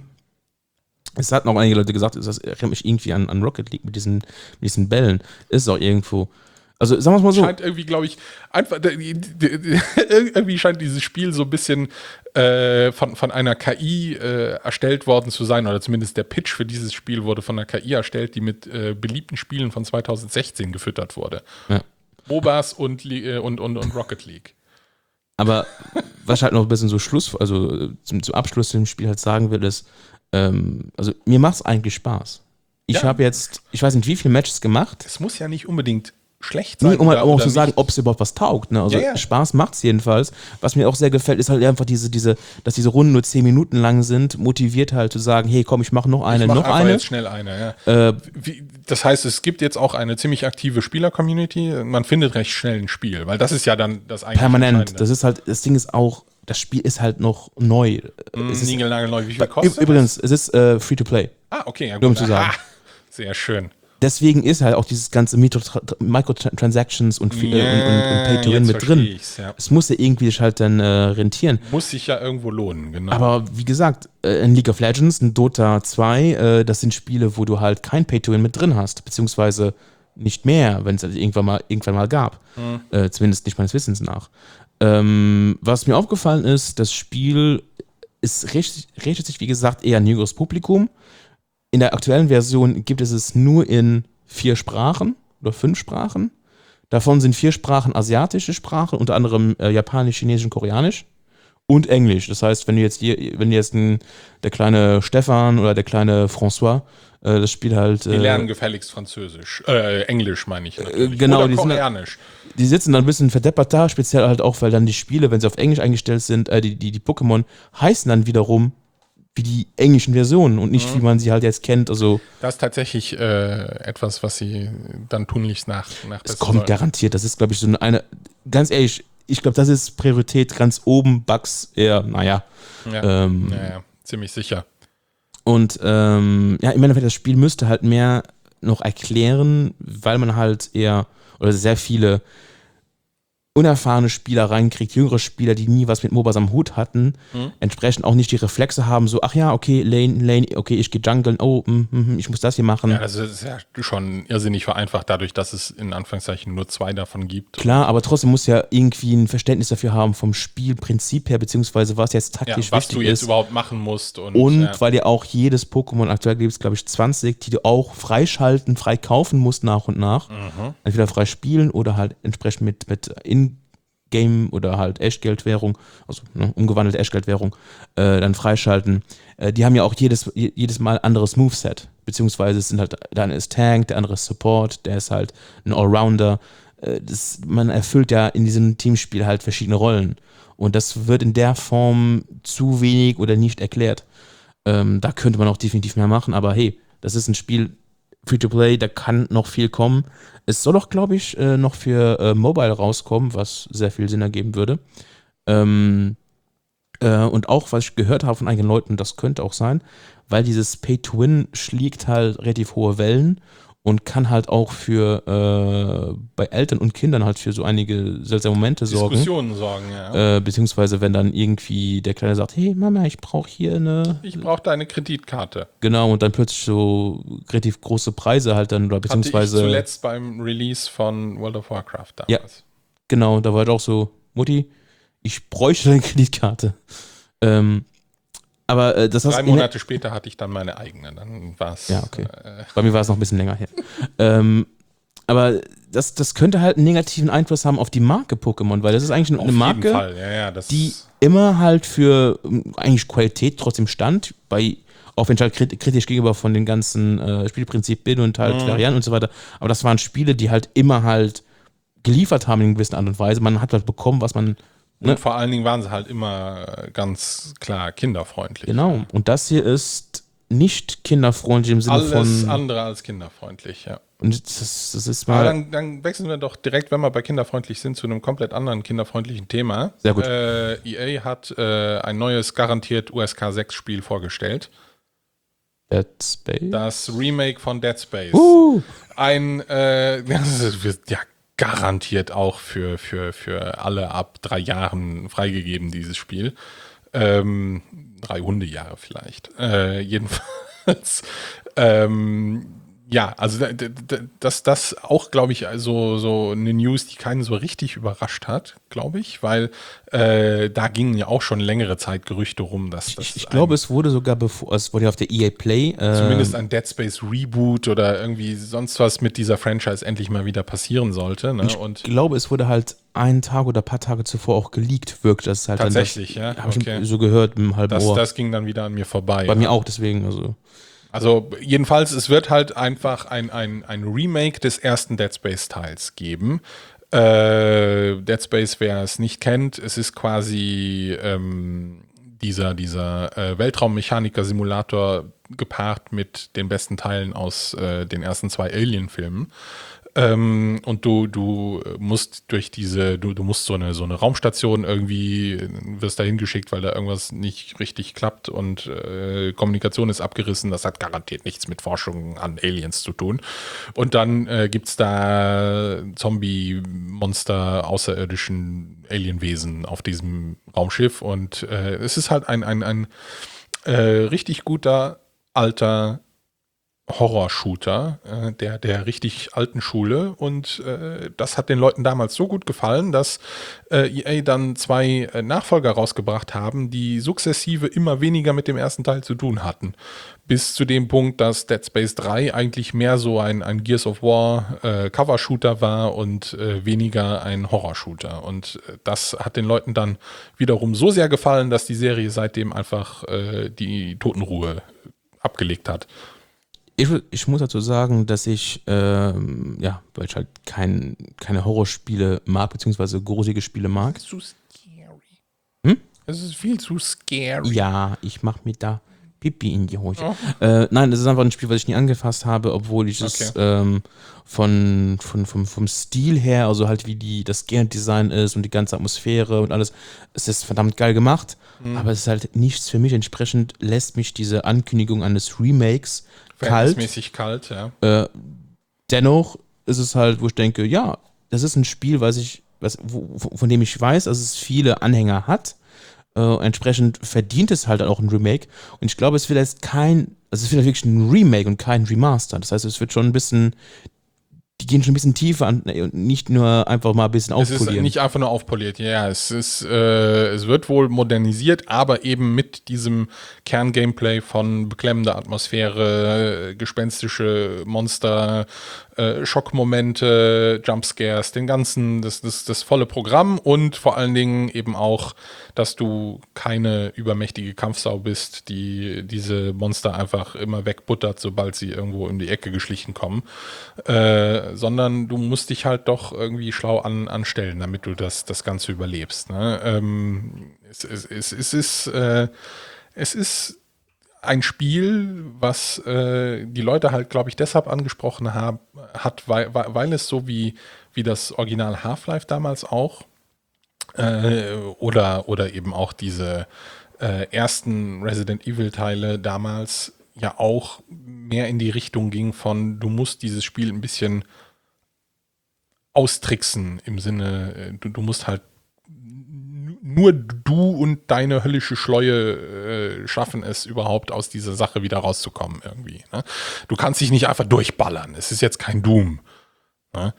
es hatten auch einige Leute gesagt, das erinnert mich irgendwie an, an Rocket League mit diesen, mit diesen Bällen. Ist es auch irgendwo. Also sagen wir es mal so. Scheint irgendwie, glaube ich, einfach, irgendwie scheint dieses Spiel so ein bisschen äh, von, von einer K I äh, erstellt worden zu sein, oder zumindest der Pitch für dieses Spiel wurde von einer K I erstellt, die mit äh, beliebten Spielen von zwanzig sechzehn gefüttert wurde. Ja. MOBAs und, äh, und, und, und Rocket League. Aber was ich halt noch ein bisschen so Schluss, also zum, zum Abschluss dem Spiel halt sagen will, ist, ähm, also mir macht es eigentlich Spaß. Ich Ja. habe jetzt, ich weiß nicht, wie viele Matches gemacht. Es muss ja nicht unbedingt schlecht sein. Nee, um halt oder- auch oder zu sagen, nicht. ob es überhaupt was taugt. Ne? Also Ja, ja. Spaß macht es jedenfalls. Was mir auch sehr gefällt, ist halt einfach diese, diese, dass diese Runden nur zehn Minuten lang sind, motiviert halt zu sagen, hey komm, ich mache noch eine, Ich mach noch einfach eine. jetzt schnell eine, ja. Äh, Wie, das heißt, es gibt jetzt auch eine ziemlich aktive Spieler-Community. Man findet recht schnell ein Spiel, weil das ist ja dann das eigentlich permanent. Entscheidende. Das ist halt, das Ding ist auch, das Spiel ist halt noch neu. Mm, es ist, Niegelnagelneu. Wie viel kostet übrigens, es ist äh, free to play. das? Ah, okay. Ja, Nur um gut. zu sagen. Aha. Sehr schön. Deswegen ist halt auch dieses ganze Microtra- Microtransactions und, viel- Ja, und, und, und Pay to Win jetzt mit versteh drin. ich's, ja. Es muss ja irgendwie sich halt dann äh, rentieren. Muss sich ja irgendwo lohnen, genau. Aber wie gesagt, äh, in League of Legends, in Dota zwei, äh, das sind Spiele, wo du halt kein Pay to Win mit drin hast, beziehungsweise nicht mehr, wenn es halt irgendwann mal, irgendwann mal gab. Mhm. Äh, zumindest nicht meines Wissens nach. Ähm, was mir aufgefallen ist, das Spiel ist richtig, richtet sich, wie gesagt, eher an ein jüngeres Publikum. In der aktuellen Version gibt es es nur in vier Sprachen oder fünf Sprachen. Davon sind vier Sprachen asiatische Sprachen, unter anderem äh, Japanisch, Chinesisch und Koreanisch. Und Englisch. Das heißt, wenn du jetzt hier, wenn du jetzt ein, der kleine Stefan oder der kleine François, äh, das Spiel halt. Die äh, lernen gefälligst Französisch. Äh, Englisch meine ich natürlich. Äh, genau, Oder die sind- Koreanisch. Die sitzen dann ein bisschen verdeppert da, speziell halt auch, weil dann die Spiele, wenn sie auf Englisch eingestellt sind, äh, die, die, die Pokémon heißen dann wiederum wie die englischen Versionen und nicht, Mhm. wie man sie halt jetzt kennt. Also, Das ist tatsächlich äh, etwas, was sie dann tunlichst nach nach es kommt sollen. garantiert. Das ist, glaube ich, so eine, eine, ganz ehrlich, ich glaube, das ist Priorität ganz oben, Bugs eher, naja. Ja, Ähm, ja, ja, ziemlich sicher. Und ähm, ja, im Endeffekt, das Spiel müsste halt mehr noch erklären, weil man halt eher, oder sehr viele unerfahrene Spieler reinkriegt, jüngere Spieler, die nie was mit MOBAs am Hut hatten, Mhm. entsprechend auch nicht die Reflexe haben, so, ach ja, okay, Lane, Lane, okay, ich gehe jungeln, oh, mm, mm, ich muss das hier machen. Ja, das ist ja schon irrsinnig vereinfacht, dadurch, dass es in Anführungszeichen nur zwei davon gibt. Klar, aber trotzdem muss ja irgendwie ein Verständnis dafür haben vom Spielprinzip her, beziehungsweise was jetzt Ja, taktisch was wichtig du jetzt ist. überhaupt machen musst. Und, Und ja. weil ja auch jedes Pokémon, aktuell gibt es glaube ich zwanzig, die du auch freischalten, frei kaufen musst nach und nach. Mhm. Entweder frei spielen oder halt entsprechend mit, mit In-Game oder halt Echtgeldwährung, also ne, umgewandelte Echtgeldwährung, äh, dann freischalten. Äh, die haben ja auch jedes, je- jedes Mal anderes Moveset. Beziehungsweise es sind halt, der eine ist Tank, der andere ist Support, der ist halt ein Allrounder. Äh, das, man erfüllt ja in diesem Teamspiel halt verschiedene Rollen. Und das wird in der Form zu wenig oder nicht erklärt. Ähm, da könnte man auch definitiv mehr machen, aber hey, das ist ein Spiel Free-to-Play, da kann noch viel kommen. Es soll auch, glaube ich, äh, noch für äh, Mobile rauskommen, was sehr viel Sinn ergeben würde. Ähm, äh, und auch, was ich gehört habe von einigen Leuten, das könnte auch sein, weil dieses Pay-to-Win schlägt halt relativ hohe Wellen und kann halt auch für äh, bei Eltern und Kindern halt für so einige seltsame Momente sorgen. Diskussionen sorgen, ja. Äh, beziehungsweise wenn dann irgendwie der Kleine sagt, hey Mama, ich brauche hier eine, Ich brauche deine Kreditkarte. genau, und dann plötzlich so relativ große Preise halt dann, oder Hatte ich beziehungsweise, zuletzt beim Release von World of Warcraft damals. genau, da war halt auch so, Mutti, ich bräuchte deine Kreditkarte. Ähm, aber äh, das Drei hast Monate später hatte ich dann meine eigene. Dann war es. Ja, okay. Äh, Bei mir war es noch ein bisschen länger her. ähm, aber das, das könnte halt einen negativen Einfluss haben auf die Marke Pokémon, weil das ist eigentlich auf eine jeden Marke, Fall, ja, ja. Das die immer halt für ähm, eigentlich Qualität trotzdem stand, bei, auch wenn ich halt krit- kritisch gegenüber von den ganzen äh, Spielprinzip bin und halt Mhm. Varianten und so weiter, aber das waren Spiele, die halt immer halt geliefert haben in einer gewissen Art und Weise. Man hat halt bekommen, was man, ne? Und vor allen Dingen waren sie halt immer ganz klar kinderfreundlich. Genau. Und das hier ist nicht kinderfreundlich im Sinne Alles von, andere als kinderfreundlich, ja. und das, das ist Aber mal, dann, dann wechseln wir doch direkt, wenn wir bei kinderfreundlich sind, zu einem komplett anderen kinderfreundlichen Thema. Sehr gut. Äh, E A hat äh, ein neues garantiert U S K sechs Spiel vorgestellt. Dead Space. Das Remake von Dead Space. Uh, Ein, äh, das wird ja garantiert auch für, für, für alle ab drei Jahren freigegeben, dieses Spiel. Ähm, drei Hundejahre vielleicht. Äh, jedenfalls. Ähm, ja, also d- d- d- das, das auch, glaube ich, also so eine News, die keinen so richtig überrascht hat, glaube ich, weil äh, da gingen ja auch schon längere Zeit Gerüchte rum, dass das ich, ich glaube, es wurde sogar bevor, es wurde ja auf der E A Play. Äh, zumindest ein Dead Space Reboot oder irgendwie sonst was mit dieser Franchise endlich mal wieder passieren sollte. Ne? ich Und glaube, es wurde halt einen Tag oder ein paar Tage zuvor auch geleakt, wirkt das halt tatsächlich, dann. ja. Das, Habe Okay. ich so gehört mit einem halben Das, Ohr. das ging dann wieder an mir vorbei. Bei mir auch, deswegen. Also. Also jedenfalls, es wird halt einfach ein, ein, ein Remake des ersten Dead Space Teils geben. Äh, Dead Space, wer es nicht kennt, es ist quasi ähm, dieser, dieser äh, Weltraummechaniker-Simulator gepaart mit den besten Teilen aus äh, den ersten zwei Alien-Filmen. Ähm, und du, du musst durch diese, du, du musst so eine, so eine Raumstation irgendwie, wirst da hingeschickt, weil da irgendwas nicht richtig klappt und äh, Kommunikation ist abgerissen. Das hat garantiert nichts mit Forschung an Aliens zu tun. Und dann äh, gibt es da Zombie-Monster, außerirdischen Alienwesen auf diesem Raumschiff. Und äh, es ist halt ein, ein, ein äh, richtig guter, alter Horror-Shooter äh, der, der richtig alten Schule und äh, das hat den Leuten damals so gut gefallen, dass äh, E A dann zwei äh, Nachfolger rausgebracht haben, die sukzessive immer weniger mit dem ersten Teil zu tun hatten. Bis zu dem Punkt, dass Dead Space drei eigentlich mehr so ein, ein Gears of War äh, Cover-Shooter war und äh, weniger ein Horror-Shooter. Und äh, das hat den Leuten dann wiederum so sehr gefallen, dass die Serie seitdem einfach äh, die Totenruhe abgelegt hat. Ich, ich muss dazu sagen, dass ich, ähm, ja, weil ich halt kein, keine Horrorspiele mag, beziehungsweise gruselige Spiele mag. Es ist zu scary. Hm? Es ist viel zu scary. Ja, ich mach mir da Pipi in die Hose. Oh. Äh, nein, das ist einfach ein Spiel, was ich nie angefasst habe, obwohl ich Okay. es ähm, von, von, vom, vom Stil her, also halt wie die, das Game-Design ist und die ganze Atmosphäre und alles, es ist verdammt geil gemacht, Mhm. aber es ist halt nichts für mich. Entsprechend lässt mich diese Ankündigung eines Remakes kalt. Verhältnismäßig kalt, ja. Äh, dennoch ist es halt, wo ich denke, ja, das ist ein Spiel, was ich, was, wo, von dem ich weiß, dass es viele Anhänger hat. Äh, entsprechend verdient es halt auch ein Remake. Und ich glaube, es wird jetzt kein, also es wird wirklich ein Remake und kein Remaster. Das heißt, es wird schon ein bisschen, die gehen schon ein bisschen tiefer an und nicht nur einfach mal ein bisschen Es ist aufpolieren. nicht einfach nur aufpoliert, ja, es ist, äh, es wird wohl modernisiert, aber eben mit diesem Kerngameplay von beklemmender Atmosphäre, äh, gespenstische Monster, äh, Schockmomente, Jumpscares, den ganzen, das, das, das volle Programm und vor allen Dingen eben auch, dass du keine übermächtige Kampfsau bist, die diese Monster einfach immer wegbuttert, sobald sie irgendwo in die Ecke geschlichen kommen, äh, sondern du musst dich halt doch irgendwie schlau an, anstellen, damit du das, das Ganze überlebst. Ne? Ähm, es, es, es, es ist, äh, es ist ein Spiel, was äh, die Leute halt, glaube ich, deshalb angesprochen haben, hat, weil, weil, weil es so wie, wie das Original Half-Life damals auch äh, oder, oder eben auch diese äh, ersten Resident Evil-Teile damals ja auch mehr in die Richtung ging von, du musst dieses Spiel ein bisschen austricksen im Sinne, äh, du, du musst halt nur du und deine höllische Schleue äh, schaffen es überhaupt aus dieser Sache wieder rauszukommen irgendwie. Ne? Du kannst dich nicht einfach durchballern. Es ist jetzt kein Doom. Ne?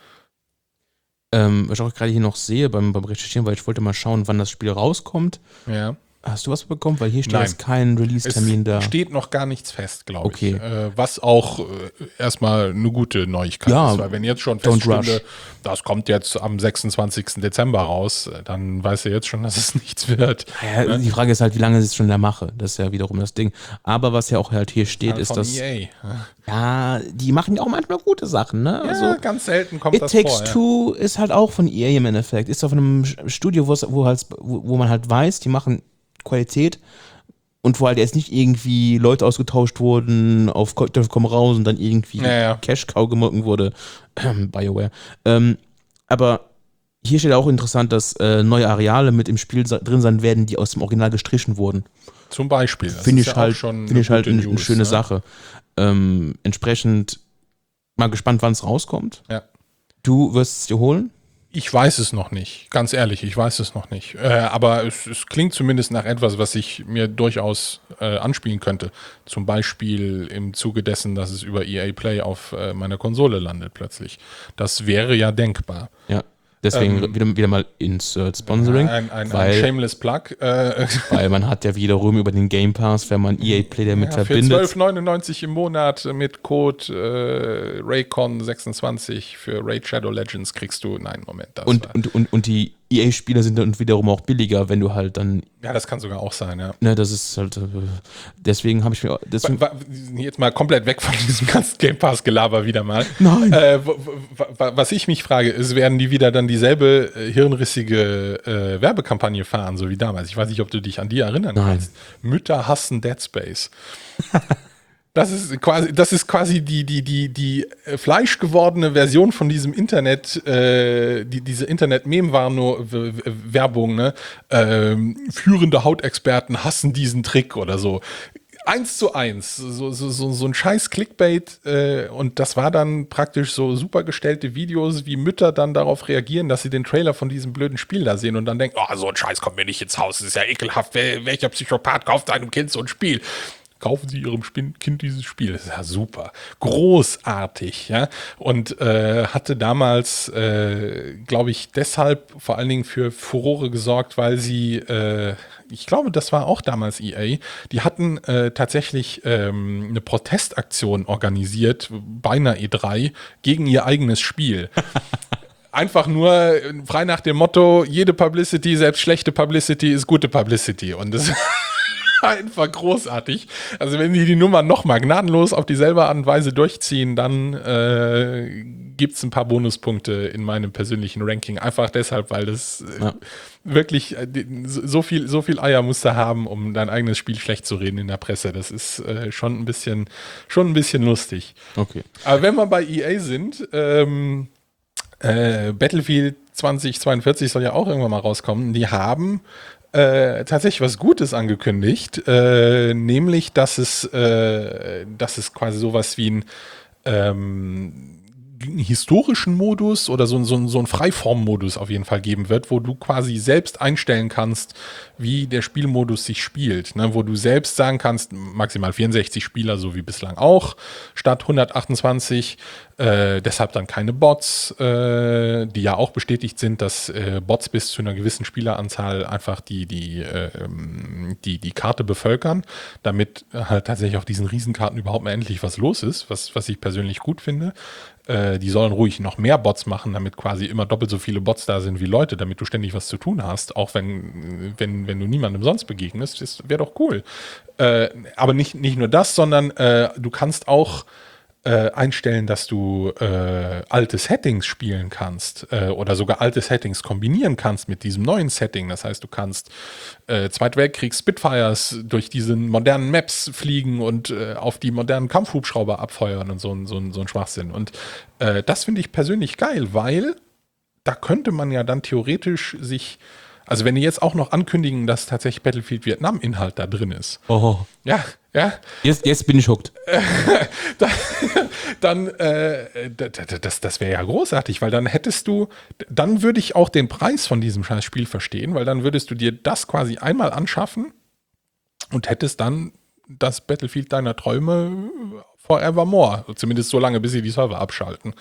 Ähm, was ich auch gerade hier noch sehe beim, beim Recherchieren, weil ich wollte mal schauen, wann das Spiel rauskommt. Ja. Hast du was bekommen? Weil hier steht Nein. jetzt kein Release-Termin Es da. steht noch gar nichts fest, glaube Okay. ich. Äh, was auch äh, erstmal eine gute Neuigkeit Ja, ist, weil wenn jetzt schon don't feststünde, rush. das kommt jetzt am sechsundzwanzigsten Dezember raus, äh, dann weißt du jetzt schon, dass es nichts wird. Ja, die Frage ist halt, wie lange ist es schon in der Mache? Das ist ja wiederum das Ding. Aber was ja auch halt hier steht, ist, Von dass, E A. ja, die machen ja auch manchmal gute Sachen, ne? Ja, Also, ganz selten kommt It das Takes vor. Ja. Two ist halt auch von E A im Endeffekt. Ist auf einem Studio, wo, es- wo, halt, wo, wo man halt weiß, die machen Qualität und wo halt jetzt nicht irgendwie Leute ausgetauscht wurden, auf Ko- komm raus und dann irgendwie Ja, ja. Cash-Cow gemolken wurde. BioWare. Ähm, aber hier steht auch interessant, dass äh, neue Areale mit im Spiel sa- drin sein werden, die aus dem Original gestrichen wurden. Zum Beispiel. Das Finde ist ich, ja auch halt, schon find ich halt gute eine News, schöne ne? Sache. Ähm, entsprechend mal gespannt, wann es rauskommt. Ja. Du wirst es dir holen? Ich weiß es noch nicht, ganz ehrlich, ich weiß es noch nicht. Äh, aber es, es klingt zumindest nach etwas, was ich mir durchaus äh, anspielen könnte. Zum Beispiel im Zuge dessen, dass es über E A Play auf äh, meiner Konsole landet plötzlich. Das wäre ja denkbar. Ja. Deswegen Ähm, wieder, wieder mal Insert Sponsoring, Ein, ein, ein weil, shameless Plug. Äh, weil man hat ja wiederum über den Game Pass, wenn man E A Play damit ja, für verbindet. zwölf neunundneunzig im Monat mit Code äh, Raycon sechsundzwanzig für Raid Shadow Legends kriegst du, nein, Moment. Das Und, war, und, und, und die E A-Spieler sind dann wiederum auch billiger, wenn du halt dann, ja, das kann sogar auch sein, ja. ne, das ist halt, äh, deswegen habe ich mir, deswegen, Wa- wa- Jetzt mal komplett weg von diesem ganzen Game Pass-Gelaber wieder mal. Nein. Äh, w- w- was ich mich frage, ist, werden die wieder dann dieselbe äh, hirnrissige äh, Werbekampagne fahren, so wie damals? Ich weiß nicht, ob du dich an die erinnern Nein. kannst. Mütter hassen Dead Space. Das ist quasi, das ist quasi die, die, die, die äh, fleischgewordene Version von diesem Internet, äh, die, diese Internet-Mem-Werbung, ne? Ähm, führende Hautexperten hassen diesen Trick oder so. Eins zu eins, so, so, so, so ein scheiß Clickbait äh, und das war dann praktisch so super gestellte Videos, wie Mütter dann darauf reagieren, dass sie den Trailer von diesem blöden Spiel da sehen und dann denken, oh, so ein Scheiß kommt mir nicht ins Haus, das ist ja ekelhaft, Wel welcher Psychopath kauft einem Kind so ein Spiel? kaufen Sie Ihrem Spin- Kind dieses Spiel. Das ist ja super. Großartig, ja. Und äh, hatte damals, äh, glaube ich, deshalb vor allen Dingen für Furore gesorgt, weil sie, äh, ich glaube, das war auch damals E A, die hatten äh, tatsächlich ähm, eine Protestaktion organisiert bei einer E drei gegen ihr eigenes Spiel. Einfach nur frei nach dem Motto, jede Publicity, selbst schlechte Publicity ist gute Publicity. Und das einfach großartig. Also wenn die die Nummer nochmal gnadenlos auf dieselbe Art und Weise durchziehen, dann äh, gibt es ein paar Bonuspunkte in meinem persönlichen Ranking. Einfach deshalb, weil das äh, Ja. wirklich äh, so viel, so viel Eier musst du haben, um dein eigenes Spiel schlecht zu reden in der Presse. Das ist äh, schon ein bisschen, schon ein bisschen lustig. Okay. Aber wenn wir bei E A sind, ähm, äh, Battlefield zwanzig zweiundvierzig soll ja auch irgendwann mal rauskommen. Die haben Äh, tatsächlich was Gutes angekündigt, äh, nämlich, dass es, äh, dass es quasi sowas wie ein ähm, historischen Modus oder so, so, so einen Freiform-Modus auf jeden Fall geben wird, wo du quasi selbst einstellen kannst, wie der Spielmodus sich spielt, ne? Wo du selbst sagen kannst, maximal vierundsechzig Spieler, so wie bislang auch, statt hundertachtundzwanzig, äh, deshalb dann keine Bots, äh, die ja auch bestätigt sind, dass äh, Bots bis zu einer gewissen Spieleranzahl einfach die, die, äh, die, die Karte bevölkern, damit halt tatsächlich auf diesen Riesenkarten überhaupt mal endlich was los ist, was, was ich persönlich gut finde. Äh, die sollen ruhig noch mehr Bots machen, damit quasi immer doppelt so viele Bots da sind wie Leute, damit du ständig was zu tun hast, auch wenn, wenn, wenn du niemandem sonst begegnest, das wäre doch cool. Äh, aber nicht, nicht nur das, sondern äh, du kannst auch äh, einstellen, dass du äh, alte Settings spielen kannst äh, oder sogar alte Settings kombinieren kannst mit diesem neuen Setting. Das heißt, du kannst äh, Zweiter Weltkrieg Spitfires durch diese modernen Maps fliegen und äh, auf die modernen Kampfhubschrauber abfeuern und so, ein- so, ein- so ein Schwachsinn. Und äh, das finde ich persönlich geil, weil da könnte man ja dann theoretisch sich, also wenn die jetzt auch noch ankündigen, dass tatsächlich Battlefield Vietnam-Inhalt da drin ist. Oh, Ja, ja, jetzt, jetzt bin ich hooked. dann, dann äh, d- d- das, das wäre ja großartig, weil dann hättest du, dann würde ich auch den Preis von diesem scheiß Spiel verstehen, weil dann würdest du dir das quasi einmal anschaffen und hättest dann das Battlefield deiner Träume forevermore. Zumindest so lange, bis sie die Server abschalten.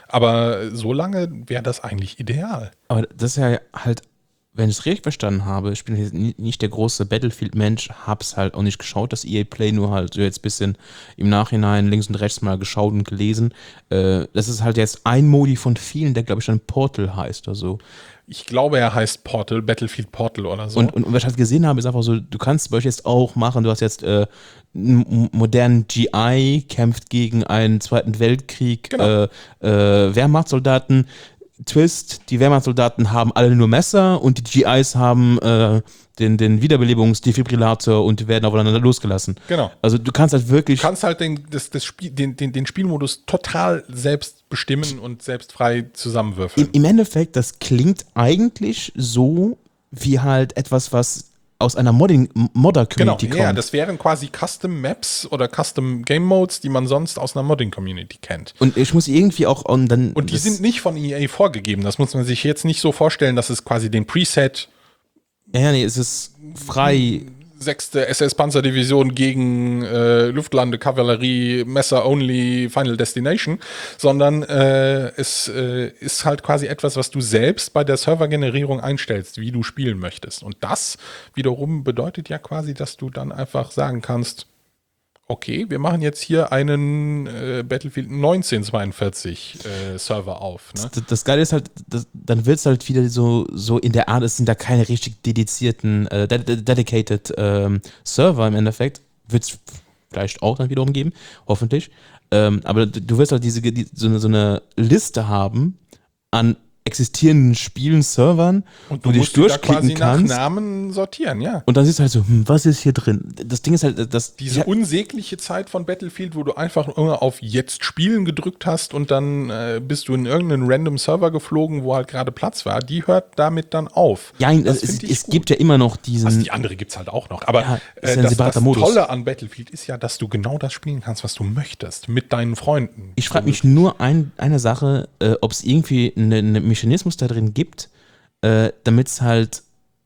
Aber so lange wäre das eigentlich ideal. Aber das ist ja halt, wenn ich es richtig verstanden habe, ich bin jetzt ni- nicht der große Battlefield-Mensch, hab's halt auch nicht geschaut, das E A Play, nur halt so jetzt ein bisschen im Nachhinein links und rechts mal geschaut und gelesen. Äh, das ist halt jetzt ein Modi von vielen, der glaube ich dann Portal heißt oder so. Ich glaube, er heißt Portal, Battlefield Portal oder so. Und, und, und was ich halt gesehen habe, ist einfach so, du kannst zum Beispiel jetzt auch machen, du hast jetzt äh, einen m- modernen G I, kämpft gegen einen Zweiten Weltkrieg, Genau. äh, äh, Wehrmachtssoldaten. Twist, die Wehrmachtssoldaten haben alle nur Messer und die G Is haben äh, den, den Wiederbelebungsdefibrillator und die werden aufeinander losgelassen. Genau. Also du kannst halt wirklich, Du kannst halt den, das, das Spiel, den, den, den Spielmodus total selbst bestimmen und selbst frei zusammenwürfeln. im, im Endeffekt, das klingt eigentlich so wie halt etwas, was aus einer Modding- Genau, Modder-Community ja, kommt. das wären quasi Custom Maps oder Custom Game Modes, die man sonst aus einer Modding-Community kennt. Und ich muss irgendwie auch und dann. Und die das- sind nicht von E A vorgegeben. Das muss man sich jetzt nicht so vorstellen, dass es quasi den Preset Ja, ja, nee, es ist frei. sechste S S-Panzerdivision gegen äh, Luftlande, Kavallerie, Messer-Only, Final Destination, sondern äh, es äh, ist halt quasi etwas, was du selbst bei der Servergenerierung einstellst, wie du spielen möchtest. Und das wiederum bedeutet ja quasi, dass du dann einfach sagen kannst, okay, wir machen jetzt hier einen äh, Battlefield neunzehnhundertzweiundvierzig äh, Server auf. Ne? Das, das Geile ist halt, das, dann wird es halt wieder so, so in der Art, es sind da keine richtig dedizierten, äh, ded- ded- dedicated ähm, Server im Endeffekt. Wird es vielleicht auch dann wiederum geben, hoffentlich. Ähm, aber du, du wirst halt diese, die, so, eine, so eine Liste haben an existierenden Spielen, Servern, Und wo du du dich musst die da durchklicken quasi nach kannst. Namen sortieren, ja. Und dann siehst du halt so, hm, was ist hier drin? Das Ding ist halt, das. Diese ja, unsägliche Zeit von Battlefield, wo du einfach immer auf Jetzt spielen gedrückt hast und dann äh, bist du in irgendeinen random Server geflogen, wo halt gerade Platz war, die hört damit dann auf. ja, Das es, find ich es gut. gibt ja immer noch diesen. Also die andere gibt es halt auch noch. Aber Ja, ist äh, ja ein das, separater das Modus. Tolle an Battlefield ist ja, dass du genau das spielen kannst, was du möchtest, mit deinen Freunden. Ich frage mich nur ein, eine Sache, äh, ob es irgendwie einen eine Mechanismus da drin gibt, äh, damit es halt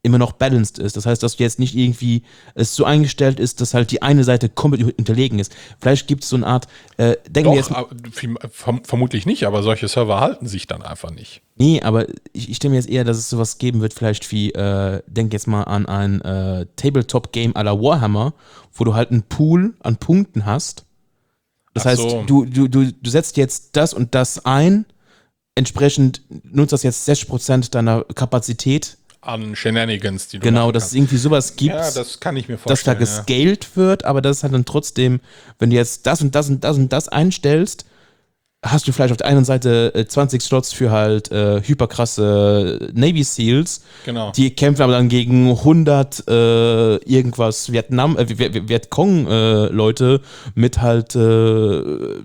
immer noch balanced ist. Das heißt, dass du jetzt nicht irgendwie es so eingestellt ist, dass halt die eine Seite komplett unterlegen ist. Vielleicht gibt es so eine Art, äh, denken Doch, wir jetzt. aber, verm- vermutlich nicht, aber solche Server halten sich dann einfach nicht. Nee, aber ich, ich stelle mir jetzt eher, dass es sowas geben wird, vielleicht wie, äh, denk jetzt mal an ein äh, Tabletop-Game à la Warhammer, wo du halt einen Pool an Punkten hast. Das Ach heißt, so. du, du, du, du setzt jetzt das und das ein, entsprechend nutzt das jetzt sechzig Prozent deiner Kapazität. An Shenanigans, die du Genau, machen dass es kannst. irgendwie sowas gibt, Ja, das kann ich mir dass da vorstellen. ja. gescaled wird, aber das ist halt dann trotzdem, wenn du jetzt das und das und das und das einstellst, hast du vielleicht auf der einen Seite äh, zwanzig Slots für halt äh, hyperkrasse Navy Seals, Genau. die kämpfen aber dann gegen hundert äh, irgendwas Vietnam, äh, Viet- Vietcong äh, Leute mit halt äh,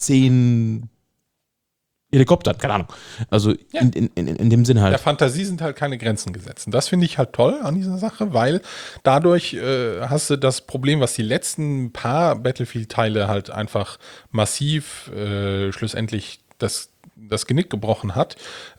zehn Helikoptern, keine Ahnung. Also Ja. in, in, in, in dem Sinn Der halt. Fantasie sind halt keine Grenzen gesetzt. Und das finde ich halt toll an dieser Sache, weil dadurch äh, hast du das Problem, was die letzten paar Battlefield-Teile halt einfach massiv äh, schlussendlich das, das Genick gebrochen hat.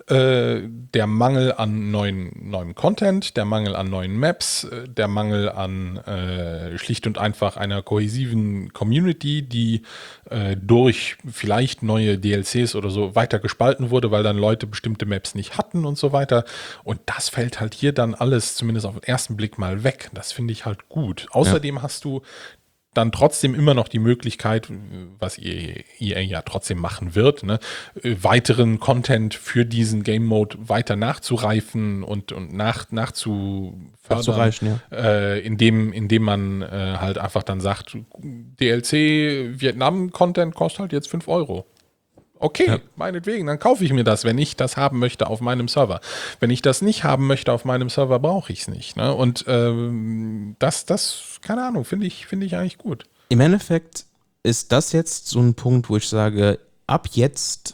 Äh, der Mangel an neuen, neuem Content, der Mangel an neuen Maps, äh, der Mangel an äh, schlicht und einfach einer kohäsiven Community, die äh, durch vielleicht neue D L Cs oder so weiter gespalten wurde, weil dann Leute bestimmte Maps nicht hatten und so weiter. Und das fällt halt hier dann alles zumindest auf den ersten Blick mal weg. Das finde ich halt gut. Außerdem hast du dann trotzdem immer noch die Möglichkeit, was E A ja trotzdem machen wird, ne, weiteren Content für diesen Game Mode weiter nachzureifen und, und nach, nachzufördern, Nachzureichen, ja. äh, indem, indem man äh, halt einfach dann sagt, D L C Vietnam-Content kostet halt jetzt fünf Euro. Okay, Ja. meinetwegen, dann kaufe ich mir das, wenn ich das haben möchte auf meinem Server. Wenn ich das nicht haben möchte auf meinem Server, brauche ich es nicht. Ne? Und ähm, das, das, keine Ahnung, finde ich, finde ich eigentlich gut. Im Endeffekt ist das jetzt so ein Punkt, wo ich sage, ab jetzt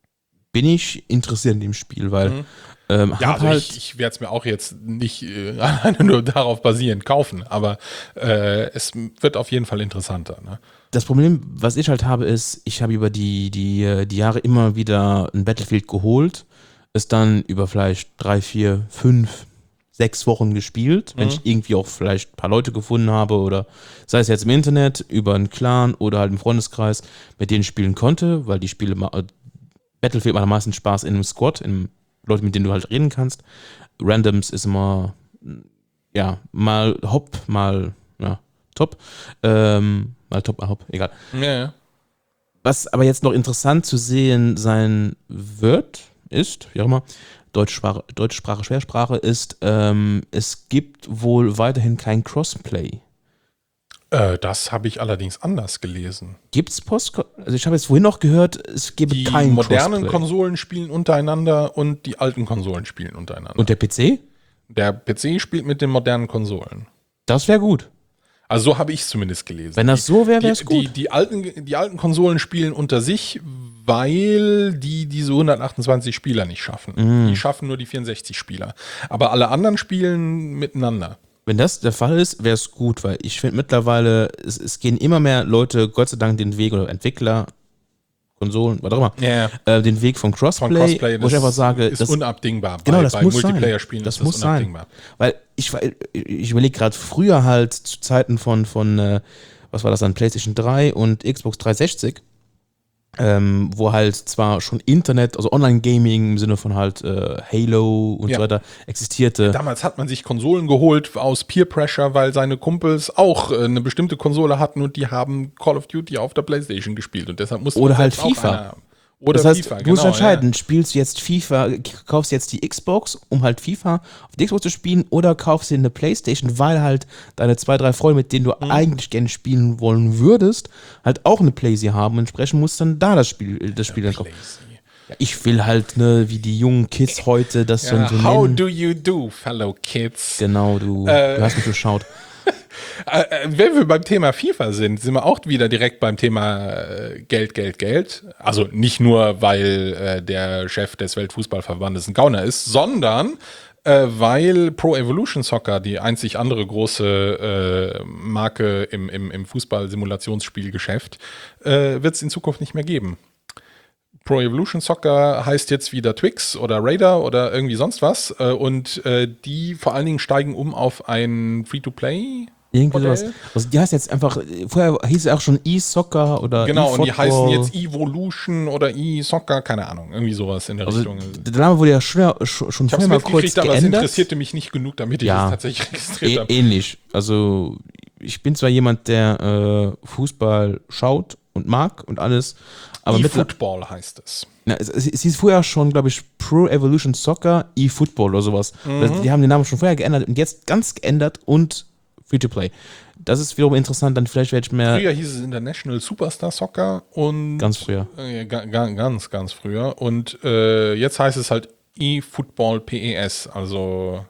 bin ich interessiert in dem Spiel, weil Mhm. ähm, Ja, hab also halt, ich, ich werde es mir auch jetzt nicht äh, alleine nur darauf basierend kaufen, aber äh, es wird auf jeden Fall interessanter. Ne? das Problem, was ich halt habe, ist, ich habe über die, die, äh, die Jahre immer wieder ein Battlefield geholt, es dann über vielleicht drei, vier, fünf, sechs Wochen gespielt, wenn Mhm. ich irgendwie auch vielleicht ein paar Leute gefunden habe oder sei es jetzt im Internet, über einen Clan oder halt im Freundeskreis, mit denen ich spielen konnte, weil die Spiele, ma- äh, Battlefield macht am meisten Spaß in einem Squad, in Leuten, mit denen du halt reden kannst. Randoms ist immer, ja, mal hopp, mal, ja, top. Ähm, mal top, mal hopp, egal. Ja, ja. Was aber jetzt noch interessant zu sehen sein wird, ist, wie auch immer, Deutschsprache, Deutschsprache, Schwersprache ist, ähm, es gibt wohl weiterhin kein Crossplay. Äh, das habe ich allerdings anders gelesen. Gibt's Post? Also ich habe jetzt vorhin noch gehört, es gäbe Die kein modernen Crossplay. Konsolen spielen untereinander und die alten Konsolen spielen untereinander. Und der P C? Der P C spielt mit den modernen Konsolen. Das wäre gut. Also so habe ich es zumindest gelesen. Wenn das so wäre, wäre es die, gut. Die, die, alten, die alten Konsolen spielen unter sich, weil die diese hundertachtundzwanzig Spieler nicht schaffen. Mm. Die schaffen nur die vierundsechzig Spieler. Aber alle anderen spielen miteinander. Wenn das der Fall ist, wäre es gut, weil ich finde mittlerweile, es, es gehen immer mehr Leute, Gott sei Dank, den Weg, oder Entwickler, Konsolen, was auch immer, Ja, äh, den Weg von Crossplay, von Crossplay, wo ich einfach sage, ist das, unabdingbar. genau, bei das bei muss sein. Multiplayer-Spielen Das ist muss das sein. unabdingbar. Weil ich, ich überlege gerade früher halt zu Zeiten von, von äh, was war das dann, PlayStation drei und Xbox dreihundertsechzig, ähm, wo halt zwar schon Internet, also Online-Gaming im Sinne von halt äh, Halo und Ja. so weiter existierte. Damals hat man sich Konsolen geholt aus Peer Pressure, weil seine Kumpels auch äh, eine bestimmte Konsole hatten und die haben Call of Duty auf der PlayStation gespielt und deshalb musste Oder man halt selbst auch FIFA. einer haben. Oder Das heißt, FIFA, du musst genau, entscheiden, spielst du jetzt FIFA, kaufst jetzt die Xbox, um halt FIFA auf die Xbox zu spielen, oder kaufst dir eine Playstation, weil halt deine zwei, drei Freunde, mit denen du Mhm. eigentlich gerne spielen wollen würdest, halt auch eine Playsee haben. Entsprechend musst du dann da das Spiel, das Spiel dann ja. kaufen. Ja, ich will halt, ne, wie die jungen Kids heute das so, Ja, so how nennen. do you do, fellow kids? Genau, du, Äh, du hast mich geschaut. Äh, äh, wenn wir beim Thema FIFA sind, sind wir auch wieder direkt beim Thema äh, Geld, Geld, Geld. Also nicht nur, weil äh, der Chef des Weltfußballverbandes ein Gauner ist, sondern äh, weil Pro Evolution Soccer, die einzig andere große äh, Marke im, im, im Fußball-Simulationsspielgeschäft, äh, wird es in Zukunft nicht mehr geben. Pro Evolution Soccer heißt jetzt wieder Twix oder Raider oder irgendwie sonst was. Äh, und äh, die vor allen Dingen steigen um auf ein Free-to-Play. Irgendwie Modell. sowas. Also die heißt jetzt einfach, vorher hieß es auch schon E-Soccer oder Genau, und die E-Football. heißen jetzt Evolution oder E-Soccer, keine Ahnung, irgendwie sowas in der Also Richtung. der Name wurde ja schon, schon Ich hab's vorher mal kurz mitgekriegt, aber es geändert. interessierte mich nicht genug, damit ich Ja. es tatsächlich registriert Ä habe. ähnlich. Also ich bin zwar jemand, der äh, Fußball schaut und mag und alles, aber mit E-Football heißt es. Na, es, es, es hieß vorher schon, glaube ich, Pro Evolution Soccer, E-Football oder sowas. Mhm. Die haben den Namen schon vorher geändert und jetzt ganz geändert und Free-to-Play. Das ist wiederum interessant, dann vielleicht werde ich mehr... Früher hieß es International Superstar Soccer und... Ganz früher. Äh, ga, ga, ganz, ganz früher. Und äh, jetzt heißt es halt E-Football P E S, also...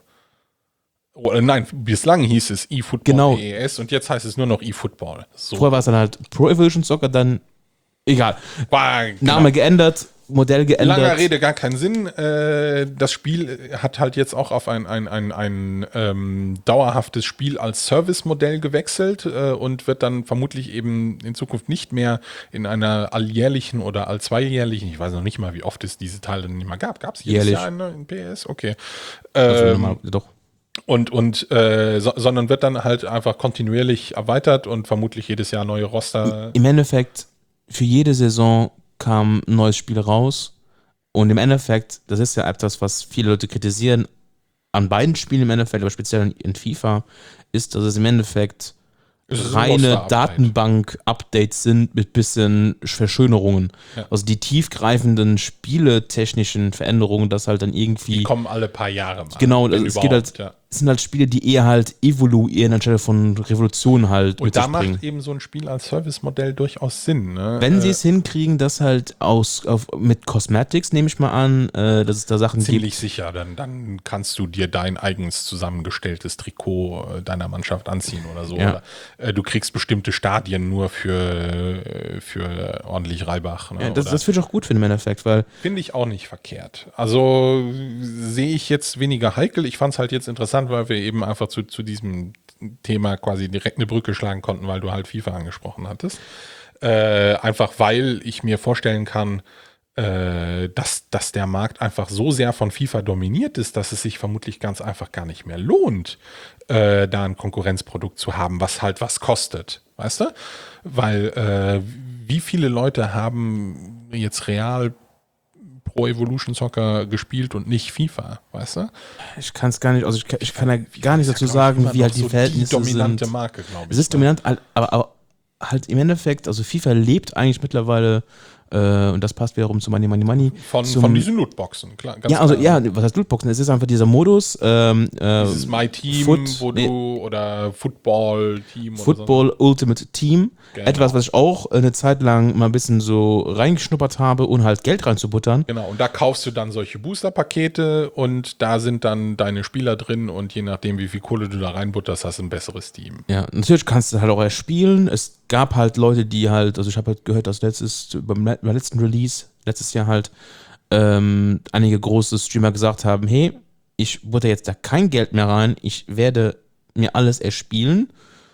Oh, nein, bislang hieß es E-Football Genau. P E S und jetzt heißt es nur noch E-Football. So. Vorher war es dann halt Pro Evolution Soccer, dann... Egal. War, genau. Name geändert, Modell geändert. Langer Rede, gar keinen Sinn. Äh, das Spiel hat halt jetzt auch auf ein, ein, ein, ein ähm, dauerhaftes Spiel als Service-Modell gewechselt äh, und wird dann vermutlich eben in Zukunft nicht mehr in einer alljährlichen oder alljährlichen, ich weiß noch nicht mal, wie oft es diese Teile nicht mehr gab. Gab es jedes Jährlich. Jahr eine in P S? Okay. Also Ähm, normal, doch. und und äh, so, sondern wird dann halt einfach kontinuierlich erweitert und vermutlich jedes Jahr neue Roster. Im Endeffekt, für jede Saison kam ein neues Spiel raus und im Endeffekt, das ist ja etwas, was viele Leute kritisieren an beiden Spielen im Endeffekt, aber speziell in FIFA, ist, dass es im Endeffekt Es ist ein reine Roster-Update. Datenbank-Updates sind mit bisschen Verschönerungen. Ja. Also die tiefgreifenden spieletechnischen Veränderungen, das halt dann irgendwie... Die kommen alle paar Jahre mal. Genau, wenn also es geht überhaupt, halt, ja. es sind halt Spiele, die eher halt evoluieren anstelle von Revolutionen halt Und mit da sich bringen. macht eben so ein Spiel als Service-Modell durchaus Sinn. Ne? Wenn sie Äh, es hinkriegen, das halt aus auf, mit Cosmetics, nehme ich mal an, äh, dass es da Sachen ziemlich gibt. sicher, dann, dann kannst du dir dein eigens zusammengestelltes Trikot äh, deiner Mannschaft anziehen oder so. Ja. Oder, äh, du kriegst bestimmte Stadien nur für, äh, für ordentlich Reibach. Ne? Ja, das, Oder- das würde ich auch gut finden im Endeffekt, weil Finde ich auch nicht verkehrt. Also sehe ich jetzt weniger heikel. Ich fand es halt jetzt interessant, weil wir eben einfach zu, zu diesem Thema quasi direkt eine Brücke schlagen konnten, weil du halt FIFA angesprochen hattest. Äh, einfach weil ich mir vorstellen kann, äh, dass, dass der Markt einfach so sehr von FIFA dominiert ist, dass es sich vermutlich ganz einfach gar nicht mehr lohnt, äh, da ein Konkurrenzprodukt zu haben, was halt was kostet. Weißt du? Weil äh, wie viele Leute haben jetzt real Pro Evolution Soccer gespielt und nicht FIFA, weißt du? ich kann es gar nicht, also ich, kann- ich kann ja FIFA gar nicht ist dazu ja, glaub ich, sagen, immer wie noch halt die so Verhältnisse die dominante sind. Marke, glaube ich. Es ist ne? dominant, aber, aber halt im Endeffekt, also FIFA lebt eigentlich mittlerweile, äh, und das passt wiederum zu Money, Money, Money. Von, zum, von diesen Lootboxen, klar. Ganz ja, also klar. ja, was heißt Lootboxen? Es ist einfach dieser Modus, ähm, äh, Dieses My Team, Foot- wo nee. du, oder Football Team oder Football Ultimate Team. Genau. Etwas, was ich auch eine Zeit lang mal ein bisschen so reingeschnuppert habe, ohne halt Geld reinzubuttern. Genau, und da kaufst du dann solche Booster-Pakete und da sind dann deine Spieler drin und je nachdem, wie viel Kohle du da reinbutterst, hast du ein besseres Team. Ja, natürlich kannst du halt auch erst spielen. Es gab halt Leute, die halt, also ich habe halt gehört, dass letztes, beim, le- beim letzten Release, letztes Jahr halt, ähm, einige große Streamer gesagt haben, hey, ich butter jetzt da kein Geld mehr rein, ich werde mir alles erspielen.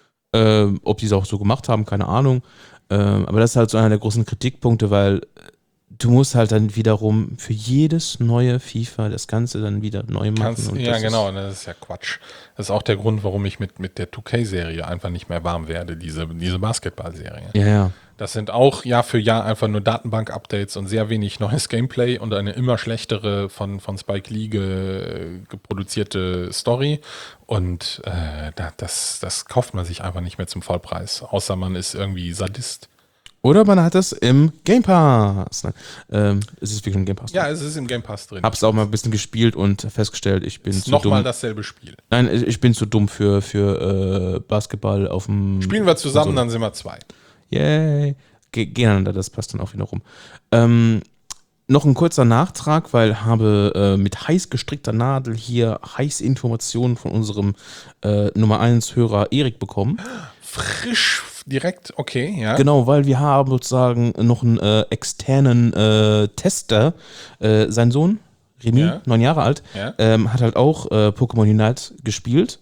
Ähm, ob die es auch so gemacht haben, keine Ahnung. Ähm, aber das ist halt so einer der großen Kritikpunkte, weil du musst halt dann wiederum für jedes neue FIFA das Ganze dann wieder neu machen. Kannst, und ja, das genau, Ist, das ist ja Quatsch. Das ist auch der Grund, warum ich mit, mit der zwei K-Serie einfach nicht mehr warm werde, diese, diese Basketball-Serie. ja, ja. Das sind auch Jahr für Jahr einfach nur Datenbank-Updates und sehr wenig neues Gameplay und eine immer schlechtere von, von Spike Lee ge, geproduzierte Story. Und äh, da, das, das kauft man sich einfach nicht mehr zum Vollpreis, außer man ist irgendwie Sadist. Oder man hat es im Game Pass. Nein, ähm, es ist wirklich im Game Pass. Ja, es ist im Game Pass drin. Hab's auch mal ein bisschen gespielt und festgestellt, ich bin ist zu nochmal dumm. dasselbe Spiel. Nein, ich ich bin zu dumm für, für äh, Basketball auf dem. Spielen wir zusammen, so. dann sind wir zwei. Yay. Ge gegeneinander, das passt dann auch wieder rum. Ähm, noch ein kurzer Nachtrag, weil habe äh, mit heiß gestrickter Nadel hier heiße Informationen von unserem äh, Nummer eins Hörer Erik bekommen. Frisch, direkt, okay, ja. Genau, weil wir haben sozusagen noch einen äh, externen äh, Tester. Äh, sein Sohn, Remy, Ja. neun Jahre alt, Ja. ähm, hat halt auch äh, Pokémon Unite gespielt.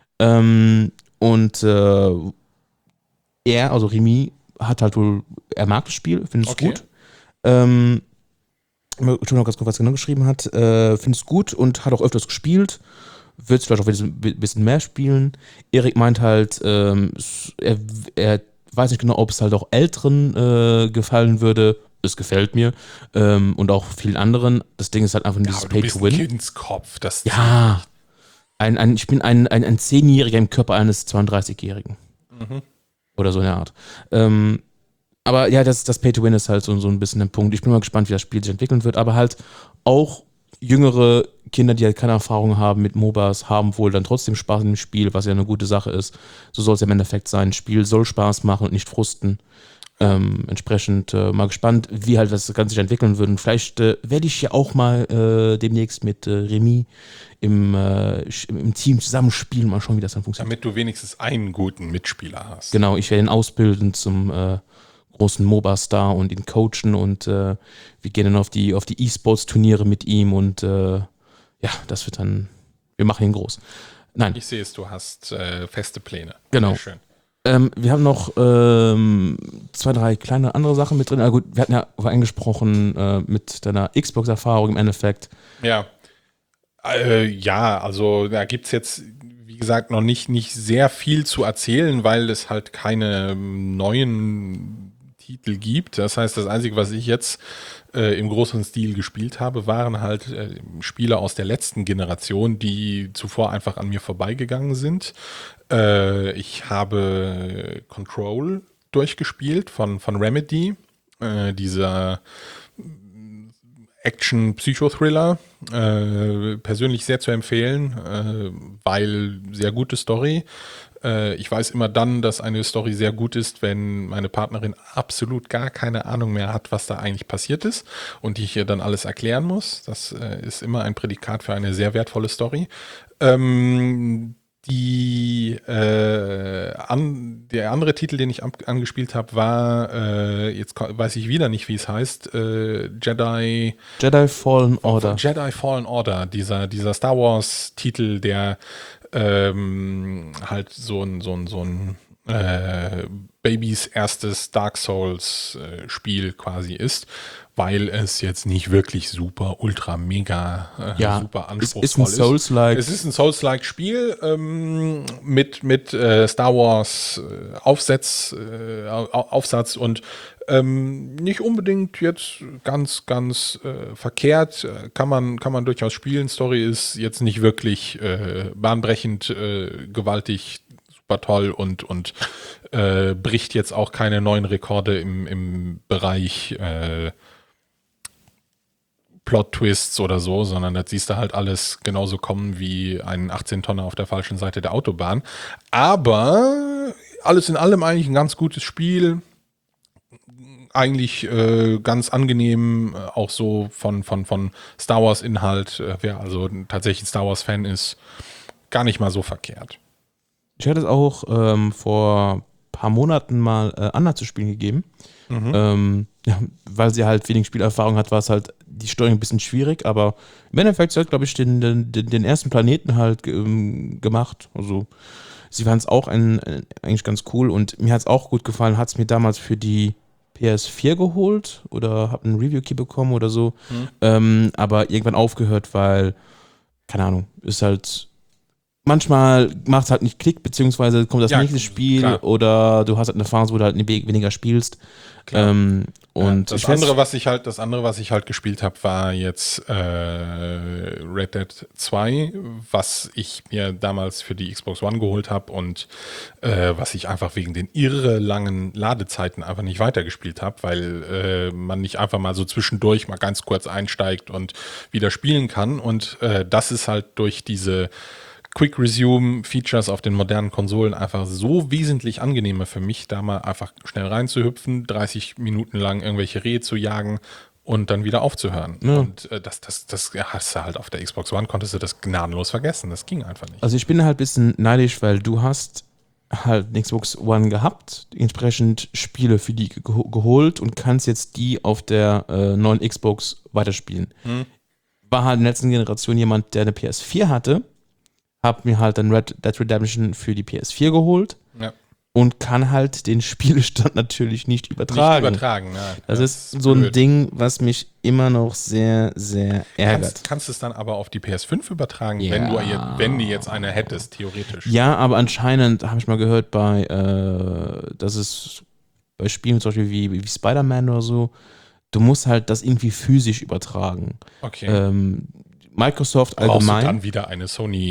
Ähm, und äh, er, also Remy, hat halt wohl, er mag das Spiel, findet es Okay. gut. Ähm, schon noch ganz kurz, was er genau geschrieben hat. Äh, Finde es gut und hat auch öfters gespielt. Wird es vielleicht auch ein bisschen mehr spielen. Erik meint halt, ähm, er, er weiß nicht genau, ob es halt auch Älteren äh, gefallen würde. Es gefällt mir. Ähm, und auch vielen anderen. Das Ding ist halt einfach nur dieses aber du bist Pay to Win. ein Kindskopf, das Ja. Ein, ein, ich bin ein, ein, ein Zehnjähriger im Körper eines zweiunddreißigjährigen. Mhm. Oder so in der Art. Ähm, aber ja, das, das Pay to Win ist halt so, so ein bisschen ein Punkt. Ich bin mal gespannt, wie das Spiel sich entwickeln wird. Aber halt auch jüngere Kinder, die halt keine Erfahrung haben mit MOBAs, haben wohl dann trotzdem Spaß im Spiel, was ja eine gute Sache ist. So soll es ja im Endeffekt sein. Spiel soll Spaß machen und nicht frusten. Ähm, entsprechend äh, mal gespannt, wie halt das Ganze sich entwickeln wird. Und vielleicht äh, werde ich ja auch mal äh, demnächst mit äh, Remy im, äh, im Team zusammenspielen, mal schauen, wie das dann funktioniert. Damit du wenigstens einen guten Mitspieler hast. Genau, ich werde ihn ausbilden zum äh, großen MOBA-Star und ihn coachen und äh, wir gehen dann auf die, auf die E-Sports-Turniere mit ihm und äh, ja, das wird dann, wir machen ihn groß. Nein. Ich sehe es, du hast äh, feste Pläne. Genau. Sehr schön. Ähm, wir haben noch ähm, zwei, drei kleine andere Sachen mit drin. Ah, gut, wir hatten ja angesprochen äh, mit deiner Xbox-Erfahrung im Endeffekt. Ja. Äh, ja, also da gibt es jetzt, wie gesagt, noch nicht, nicht sehr viel zu erzählen, weil es halt keine neuen Titel gibt. Das heißt, das Einzige, was ich jetzt äh, im großen Stil gespielt habe, waren halt äh, Spiele aus der letzten Generation, die zuvor einfach an mir vorbeigegangen sind. Äh, ich habe Control durchgespielt von, von Remedy, äh, dieser Action-Psychothriller, äh, persönlich sehr zu empfehlen, äh, weil sehr gute Story. Äh, ich weiß immer dann, dass eine Story sehr gut ist, wenn meine Partnerin absolut gar keine Ahnung mehr hat, was da eigentlich passiert ist und ich ihr dann alles erklären muss. Das äh, ist immer ein Prädikat für eine sehr wertvolle Story. Ähm, Die, äh, an, der andere Titel, den ich an, angespielt habe, war, äh, jetzt weiß ich wieder nicht, wie es heißt, äh, Jedi... Jedi Fallen Order. Jedi Fallen Order, dieser, dieser Star Wars-Titel, der ähm, halt so ein, so ein, so ein äh, Babys erstes Dark Souls-Spiel äh, quasi ist, weil es jetzt nicht wirklich super, ultra, mega, äh, ja, super anspruchsvoll ist. Ist ein Souls-like. Es ist ein Souls-like Spiel ähm, mit, mit äh, Star Wars äh, Aufsatz, äh, Aufsatz und ähm, nicht unbedingt jetzt ganz, ganz äh, verkehrt. Kann man, kann man durchaus spielen. Story ist jetzt nicht wirklich äh, bahnbrechend, äh, gewaltig, super toll und, und äh, bricht jetzt auch keine neuen Rekorde im, im Bereich äh, Plot-Twists oder so, sondern das siehst du halt alles genauso kommen wie ein achtzehn-Tonner auf der falschen Seite der Autobahn. Aber alles in allem eigentlich ein ganz gutes Spiel. Eigentlich äh, ganz angenehm, äh, auch so von, von, von Star Wars-Inhalt. Äh, wer also tatsächlich ein Star Wars-Fan ist, gar nicht mal so verkehrt. Ich hatte es auch ähm, vor ein paar Monaten mal äh, Anna zu spielen gegeben. Mhm. Ähm, ja, weil sie halt wenig Spielerfahrung hat, war es halt die Steuerung ein bisschen schwierig, aber im Endeffekt hat, glaube ich, den, den, den ersten Planeten halt ähm, gemacht. Also sie fand es auch ein, ein, eigentlich ganz cool und mir hat es auch gut gefallen, hat es mir damals für die P S vier geholt oder habe einen Review-Key bekommen oder so, mhm. ähm, aber irgendwann aufgehört, weil, keine Ahnung, ist halt manchmal macht es halt nicht Klick, beziehungsweise kommt das ja, nächste Spiel klar. Oder du hast halt eine Phase, wo du halt weniger spielst. Ähm, und ja, das andere, was ich halt, das andere, was ich halt gespielt habe, war jetzt äh, Red Dead zwei, was ich mir damals für die Xbox One geholt habe und äh, was ich einfach wegen den irre langen Ladezeiten einfach nicht weitergespielt habe, weil äh, man nicht einfach mal so zwischendurch mal ganz kurz einsteigt und wieder spielen kann. Und äh, das ist halt durch diese Quick Resume Features auf den modernen Konsolen einfach so wesentlich angenehmer für mich, da mal einfach schnell reinzuhüpfen, dreißig Minuten lang irgendwelche Rehe zu jagen und dann wieder aufzuhören. Ja. Und äh, das, das, das ja, hast du halt auf der Xbox One, konntest du das gnadenlos vergessen. Das ging einfach nicht. Also ich bin halt ein bisschen neidisch, weil du hast halt eine Xbox One gehabt, entsprechend Spiele für die ge- geholt und kannst jetzt die auf der äh, neuen Xbox weiterspielen. Hm. War halt in der letzten Generation jemand, der eine P S vier hatte, hab mir halt dann Red Dead Redemption für die P S vier geholt. Ja. und kann halt den Spielestand natürlich nicht übertragen. Nicht übertragen, ja. Das, das ist ist so ein blöd. Ding, was mich immer noch sehr, sehr ärgert. Kannst, kannst du es dann aber auf die P S fünf übertragen, Ja. wenn du je- wenn du jetzt eine hättest, theoretisch. Ja, aber anscheinend habe ich mal gehört bei, äh, dass es bei Spielen zum Beispiel wie, wie Spider-Man oder so, du musst halt das irgendwie physisch übertragen. Okay. Ähm, Microsoft Brauchst allgemein. du dann wieder eine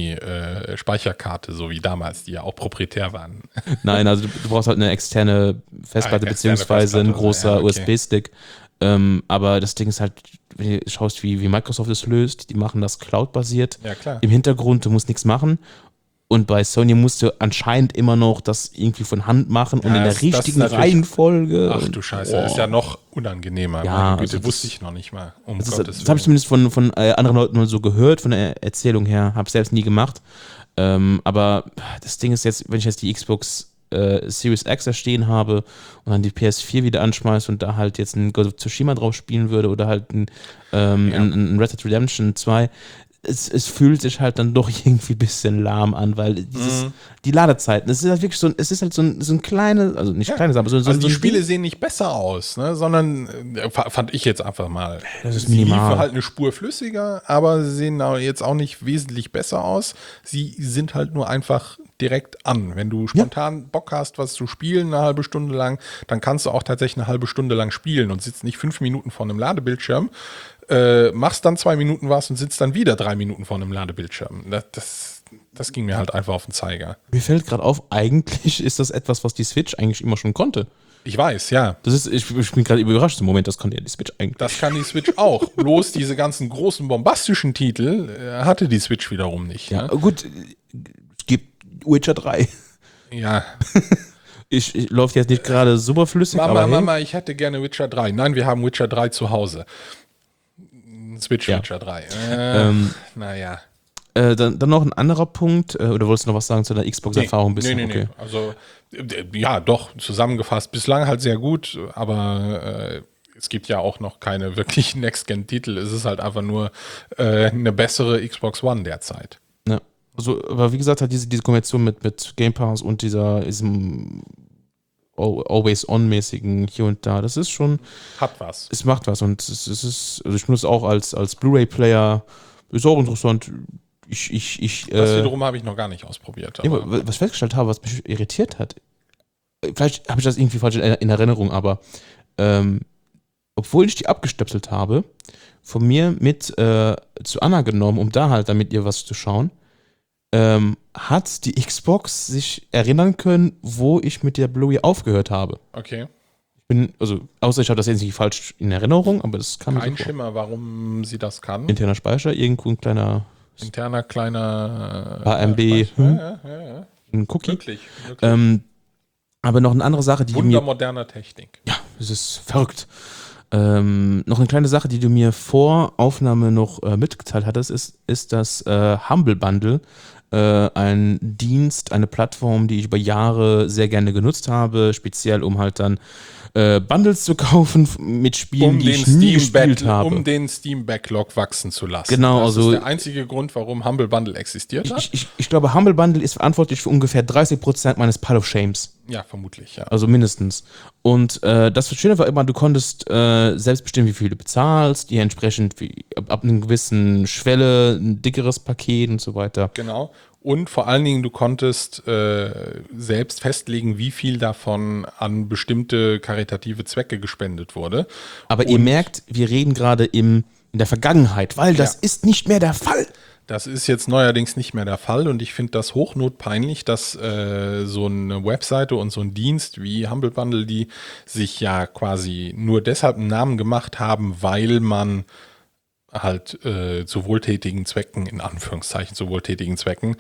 Sony-Speicherkarte, so wie damals, die ja auch proprietär waren. Nein, also du, du brauchst halt eine externe Festplatte Ah, externe beziehungsweise ein Festplatte, großer ja, okay. U S B-Stick. Ähm, aber das Ding ist halt, wenn du schaust, wie, wie Microsoft es löst, die machen das Cloud-basiert. Ja, klar. Im Hintergrund, du musst nichts machen. Und bei Sony musst du anscheinend immer noch das irgendwie von Hand machen und Ja, in der das- das ist richtigen natürlich- Reihenfolge. Ach und- du Scheiße, Boah. das ist ja noch unangenehmer. Ja, Meine Güte, also das- wusste ich noch nicht mal. Um Das, ist- Gottes das habe ich Willen. zumindest von, von äh, anderen Leuten nur so gehört, von der Erzählung her. Habe es selbst nie gemacht. Ähm, aber das Ding ist jetzt, wenn ich jetzt die Xbox äh, Series X da stehen habe und dann die P S vier wieder anschmeiße und da halt jetzt ein Ghost of Tsushima drauf spielen würde oder halt ein, ähm, Ja. ein, ein Red Dead Redemption zwei, es, es fühlt sich halt dann doch irgendwie ein bisschen lahm an, weil dieses, Mhm. die Ladezeiten, es ist halt wirklich so ein, es ist halt so ein, so ein kleines, also nicht Ja. kleines, aber so, so, Also so die ein Spiele Ding. sehen nicht besser aus, ne, sondern äh, fa- fand ich jetzt einfach mal. Das ist Sie minimal. liefen halt eine Spur flüssiger, aber sie sehen auch jetzt auch nicht wesentlich besser aus. Sie sind halt nur einfach direkt an. Wenn du spontan Bock hast, was zu spielen, eine halbe Stunde lang, dann kannst du auch tatsächlich eine halbe Stunde lang spielen und sitzt nicht fünf Minuten vor einem Ladebildschirm, äh, machst dann zwei Minuten was und sitzt dann wieder drei Minuten vor einem Ladebildschirm. Das, das, das ging mir halt einfach auf den Zeiger. Mir fällt gerade auf, eigentlich ist das etwas, was die Switch eigentlich immer schon konnte. Ich weiß, ja. Das ist, ich, ich bin gerade überrascht im Moment, das konnte ja die Switch eigentlich. Das kann die Switch auch. Bloß diese ganzen großen bombastischen Titel äh, hatte die Switch wiederum nicht. Ja, Ne? gut, es gibt Witcher drei. Ja. Ich, ich läuft jetzt nicht gerade super flüssig, Mama, aber hey, Mama, ich hätte gerne Witcher drei. Nein, wir haben Witcher drei zu Hause. Switch Ja. Witcher drei. Äh, ähm, naja. äh, dann, dann noch ein anderer Punkt, äh, oder wolltest du noch was sagen zu der Xbox-Erfahrung? Nee, nee, nee. Also, äh, ja, doch, zusammengefasst. Bislang halt sehr gut, aber äh, es gibt ja auch noch keine wirklichen Next-Gen-Titel. Es ist halt einfach nur äh, eine bessere Xbox One derzeit. Ja. Also, aber wie gesagt, halt diese, diese Kombination mit, mit Game Pass und dieser, diesem Al- Always-On-mäßigen hier und da, das ist schon, Hat was. es macht was und es, es ist, also ich benutze es auch als, als Blu-ray-Player, ist auch interessant. Ich, ich, ich, Das äh, wiederum habe ich noch gar nicht ausprobiert. ja, Aber aber was ich festgestellt habe, was mich irritiert hat, vielleicht habe ich das irgendwie falsch in, in Erinnerung, aber ähm, obwohl ich die abgestöpselt habe, von mir mit äh, zu Anna genommen, um da halt damit ihr was zu schauen, ähm, hat die Xbox sich erinnern können, wo ich mit der Blu-ray aufgehört habe. okay. Ich bin, also, außer ich habe das jetzt nicht falsch in Erinnerung, aber das kann mir Kein so vor. Schimmer, warum sie das kann. Interner Speicher, irgendwo ein kleiner Interner kleiner H M B, äh, hm. ja, ja, ja. ein Cookie. Wirklich. wirklich. Ähm, aber noch eine andere Sache, die mir Wundermoderner Technik. Ja, es ist verrückt. Ähm, noch eine kleine Sache, die du mir vor Aufnahme noch äh, mitgeteilt hattest, ist, ist das äh, Humble Bundle. Äh, ein Dienst, eine Plattform, die ich über Jahre sehr gerne genutzt habe, speziell um halt dann äh, Bundles zu kaufen f- mit Spielen, Um die den, ich nie Steam Back, gespielt habe. um den Steam Backlog wachsen zu lassen. Genau, das also- ist der einzige Grund, warum Humble Bundle existiert hat. ich, ich, ich glaube, Humble Bundle ist verantwortlich für ungefähr dreißig Prozent meines Pile of Shames. Ja, vermutlich, ja. Also mindestens. Und äh, das Schöne war immer, du konntest äh, selbst bestimmen, wie viel du bezahlst, dir entsprechend wie, ab, ab einer gewissen Schwelle ein dickeres Paket und so weiter. Genau. Und vor allen Dingen, du konntest äh, selbst festlegen, wie viel davon an bestimmte karitative Zwecke gespendet wurde. Aber ihr Und- merkt, wir reden gerade im, in der Vergangenheit, weil das Ja. ist nicht mehr der Fall. Das ist jetzt neuerdings nicht mehr der Fall und ich finde das hochnotpeinlich, dass äh, so eine Webseite und so ein Dienst wie Humble Bundle, die sich ja quasi nur deshalb einen Namen gemacht haben, weil man halt äh, zu wohltätigen Zwecken, in Anführungszeichen zu wohltätigen Zwecken,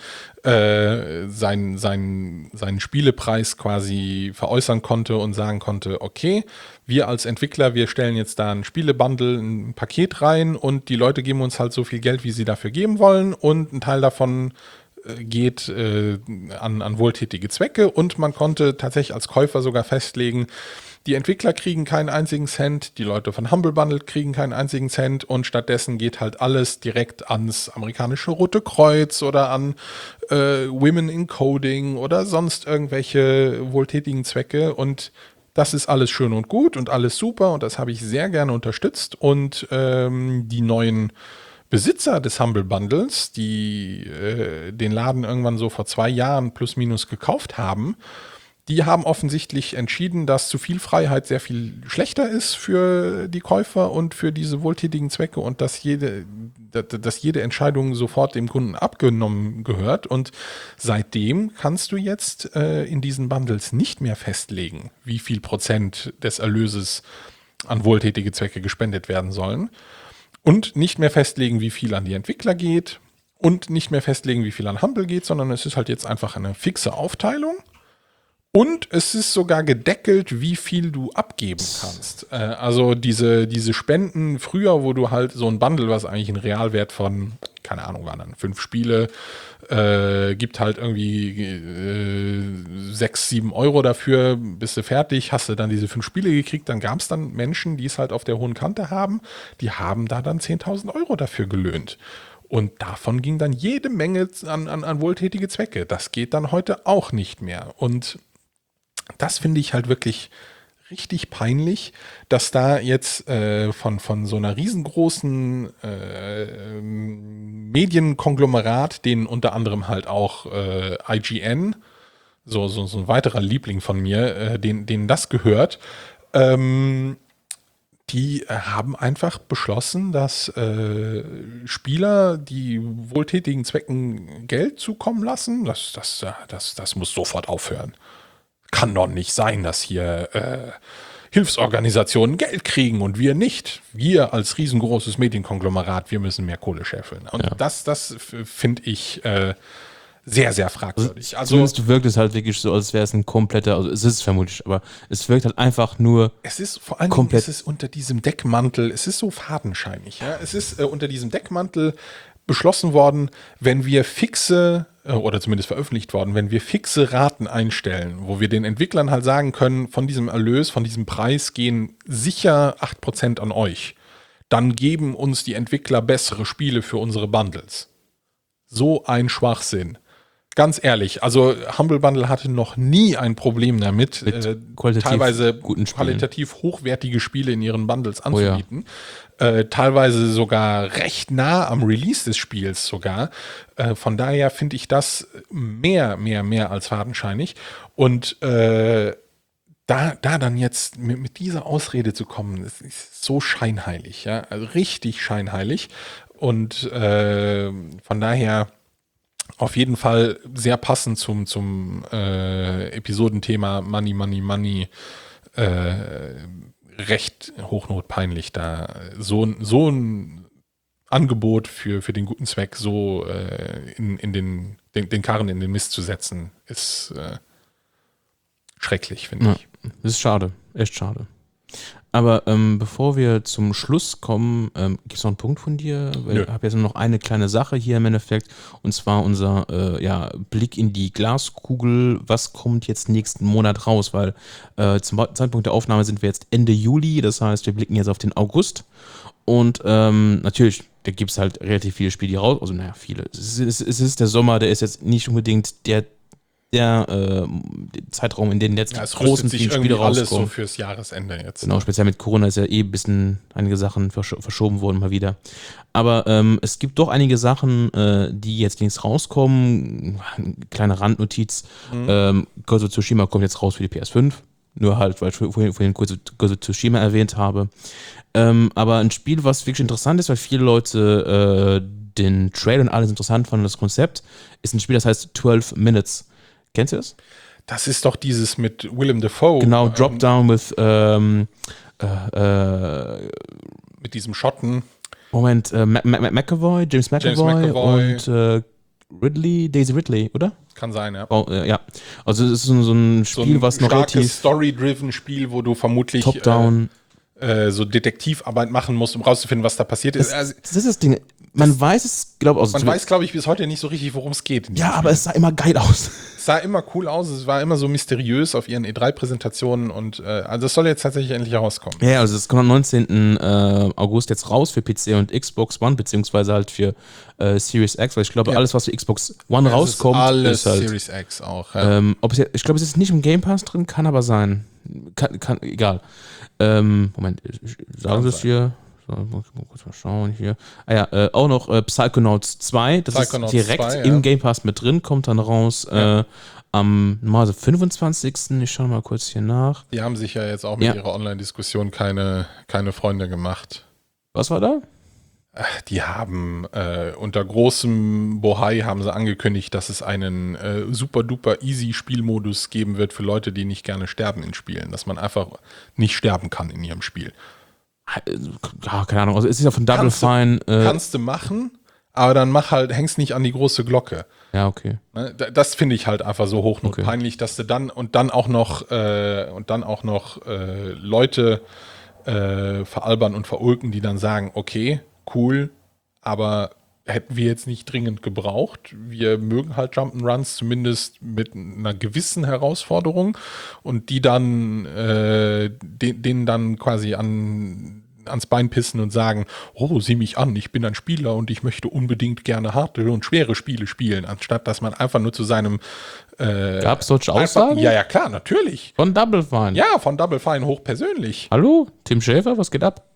äh, sein, sein, seinen Spielepreis quasi veräußern konnte und sagen konnte, okay, wir als Entwickler, wir stellen jetzt da ein Spielebundle, ein Paket rein und die Leute geben uns halt so viel Geld, wie sie dafür geben wollen und ein Teil davon äh, geht äh, an, an wohltätige Zwecke und man konnte tatsächlich als Käufer sogar festlegen, die Entwickler kriegen keinen einzigen Cent, die Leute von Humble Bundle kriegen keinen einzigen Cent und stattdessen geht halt alles direkt ans amerikanische Rote Kreuz oder an äh, Women in Coding oder sonst irgendwelche wohltätigen Zwecke und das ist alles schön und gut und alles super und das habe ich sehr gerne unterstützt und ähm, die neuen Besitzer des Humble Bundles, die äh, den Laden irgendwann so vor zwei Jahren plus minus gekauft haben, die haben offensichtlich entschieden, dass zu viel Freiheit sehr viel schlechter ist für die Käufer und für diese wohltätigen Zwecke und dass jede, dass jede Entscheidung sofort dem Kunden abgenommen gehört. Und seitdem kannst du jetzt äh, in diesen Bundles nicht mehr festlegen, wie viel Prozent des Erlöses an wohltätige Zwecke gespendet werden sollen. Und nicht mehr festlegen, wie viel an die Entwickler geht und nicht mehr festlegen, wie viel an Humble geht, sondern es ist halt jetzt einfach eine fixe Aufteilung. Und es ist sogar gedeckelt, wie viel du abgeben kannst. Äh, also diese, diese Spenden früher, wo du halt so ein Bundle, was eigentlich einen Realwert von, keine Ahnung, waren dann fünf Spiele, äh, gibt halt irgendwie äh, sechs, sieben Euro dafür, bist du fertig, hast du dann diese fünf Spiele gekriegt, dann gab es dann Menschen, die es halt auf der hohen Kante haben, die haben da dann zehntausend Euro dafür gelöhnt. Und davon ging dann jede Menge an, an, an wohltätige Zwecke. Das geht dann heute auch nicht mehr. Und das finde ich halt wirklich richtig peinlich, dass da jetzt äh, von, von so einer riesengroßen äh, Medienkonglomerat, denen unter anderem halt auch äh, I G N, so, so, so ein weiterer Liebling von mir, äh, denen, denen das gehört, ähm, die haben einfach beschlossen, dass äh, Spieler, die wohltätigen Zwecken Geld zukommen lassen, das, das, das, das muss sofort aufhören. Kann doch nicht sein, dass hier äh, Hilfsorganisationen Geld kriegen und wir nicht. Wir als riesengroßes Medienkonglomerat, wir müssen mehr Kohle scheffeln. Und ja. das, das finde ich äh, sehr, sehr fragwürdig. Also, zumindest wirkt es halt wirklich so, als wäre es ein kompletter, also es ist vermutlich, aber es wirkt halt einfach nur Es ist vor allem, komplett. Es ist unter diesem Deckmantel, es ist so fadenscheinig. Ja? Es ist äh, unter diesem Deckmantel beschlossen worden, wenn wir fixe, oder zumindest veröffentlicht worden, wenn wir fixe Raten einstellen, wo wir den Entwicklern halt sagen können, von diesem Erlös, von diesem Preis gehen sicher acht Prozent an euch, dann geben uns die Entwickler bessere Spiele für unsere Bundles. So ein Schwachsinn. Ganz ehrlich, also Humble Bundle hatte noch nie ein Problem damit, äh, teilweise guten qualitativ hochwertige Spiele in ihren Bundles anzubieten. Oh ja. äh, teilweise sogar recht nah am Release des Spiels sogar. Äh, von daher finde ich das mehr, mehr, mehr als fadenscheinig. Und äh, da, da dann jetzt mit, mit dieser Ausrede zu kommen, das ist so scheinheilig, ja, also richtig scheinheilig. Und äh, von daher auf jeden Fall sehr passend zum, zum äh, Episodenthema Money, Money, Money. Äh, recht hochnotpeinlich, da so, so ein Angebot für, für den guten Zweck so äh, in, in den, den, den Karren in den Mist zu setzen, ist äh, schrecklich, finde ja, ich. Das ist schade, echt schade. Aber ähm, bevor wir zum Schluss kommen, ähm, gibt es noch einen Punkt von dir? Weil ich habe jetzt nur noch eine kleine Sache hier im Endeffekt, und zwar unser äh, ja, Blick in die Glaskugel. Was kommt jetzt nächsten Monat raus? Weil äh, zum Zeitpunkt der Aufnahme sind wir jetzt Ende Juli, das heißt, wir blicken jetzt auf den August. Und ähm, natürlich, da gibt es halt relativ viele Spiele, die raus, also naja, viele. Es ist, es ist der Sommer, der ist jetzt nicht unbedingt der der äh, Zeitraum, in dem jetzt ja, die großen sich Spiele rauskommen. Alles so fürs Jahresende jetzt. Genau, speziell mit Corona ist ja eh ein bisschen einige Sachen versch- verschoben worden mal wieder. Aber ähm, es gibt doch einige Sachen, äh, die jetzt links rauskommen. Kleine Randnotiz. Mhm. Ähm, Ghost of Tsushima kommt jetzt raus für die P S fünf. Nur halt, weil ich vorhin, vorhin kurz Ghost of Tsushima erwähnt habe. Ähm, aber ein Spiel, was wirklich interessant ist, weil viele Leute äh, den Trailer und alles interessant fanden, das Konzept, ist ein Spiel, das heißt zwölf Minutes. Kennst du das? Das ist doch dieses mit Willem Dafoe. Genau, Drop Down with ähm, äh, äh, mit diesem Schotten. Moment, äh, Ma- Ma- McAvoy, James McAvoy, James McAvoy. und äh, Ridley, Daisy Ridley, oder? Kann sein, ja. Oh, äh, ja. Also es ist so, so ein Spiel, so ein was noch relativ Story-driven Spiel, wo du vermutlich Top-Down. äh, so Detektivarbeit machen musst, um rauszufinden, was da passiert ist. Das, Also, das ist das Ding. Man das, weiß es, glaube ich, man weiß, glaube ich, bis heute nicht so richtig, worum es geht. Ja, aber es sah immer geil aus. Es sah immer cool aus, es war immer so mysteriös auf ihren E drei Präsentationen und äh, also es soll jetzt tatsächlich endlich herauskommen. Ja, also es kommt am neunzehnten August jetzt raus für P C und Xbox One, beziehungsweise halt für äh, Series X, weil ich glaube, ja. alles, was für Xbox One ja, rauskommt, ist alles ist halt, Series X auch. Ja. Ähm, ob es jetzt, ich glaube, es ist nicht im Game Pass drin, kann aber sein. Kann, kann, egal. Ähm, Moment, sagen Sie es hier. So, muss ich mal kurz mal schauen hier. Ah ja, äh, auch noch äh, Psychonauts zwei, das Psychonauts ist direkt zwei, im ja. Game Pass mit drin, kommt dann raus ja. äh, am also fünfundzwanzigsten Ich schaue mal kurz hier nach. Die haben sich ja jetzt auch mit ja. ihrer Online-Diskussion keine, keine Freunde gemacht. Was war da? Die haben äh, unter großem Bohai haben sie angekündigt, dass es einen äh, super duper easy Spielmodus geben wird für Leute, die nicht gerne sterben in Spielen, dass man einfach nicht sterben kann in ihrem Spiel. Ja, keine Ahnung, also es ist ja von Double kannst Fine. Du, äh, kannst du machen, aber dann mach halt, hängst nicht an die große Glocke. Ja, okay. Das finde ich halt einfach so hochnotpeinlich, okay. dass du dann und dann auch noch äh, und dann auch noch äh, Leute äh, veralbern und verulken, die dann sagen, okay, cool, aber hätten wir jetzt nicht dringend gebraucht. Wir mögen halt Jump'n'Runs zumindest mit einer gewissen Herausforderung und die dann äh, den, denen dann quasi an, ans Bein pissen und sagen, oh, sieh mich an, ich bin ein Spieler und ich möchte unbedingt gerne harte und schwere Spiele spielen, anstatt dass man einfach nur zu seinem äh, Gab es solche Aussagen? Einfach, ja, ja, klar, natürlich. Von Double Fine? Ja, von Double Fine hochpersönlich. Hallo, Tim Schäfer, was geht ab?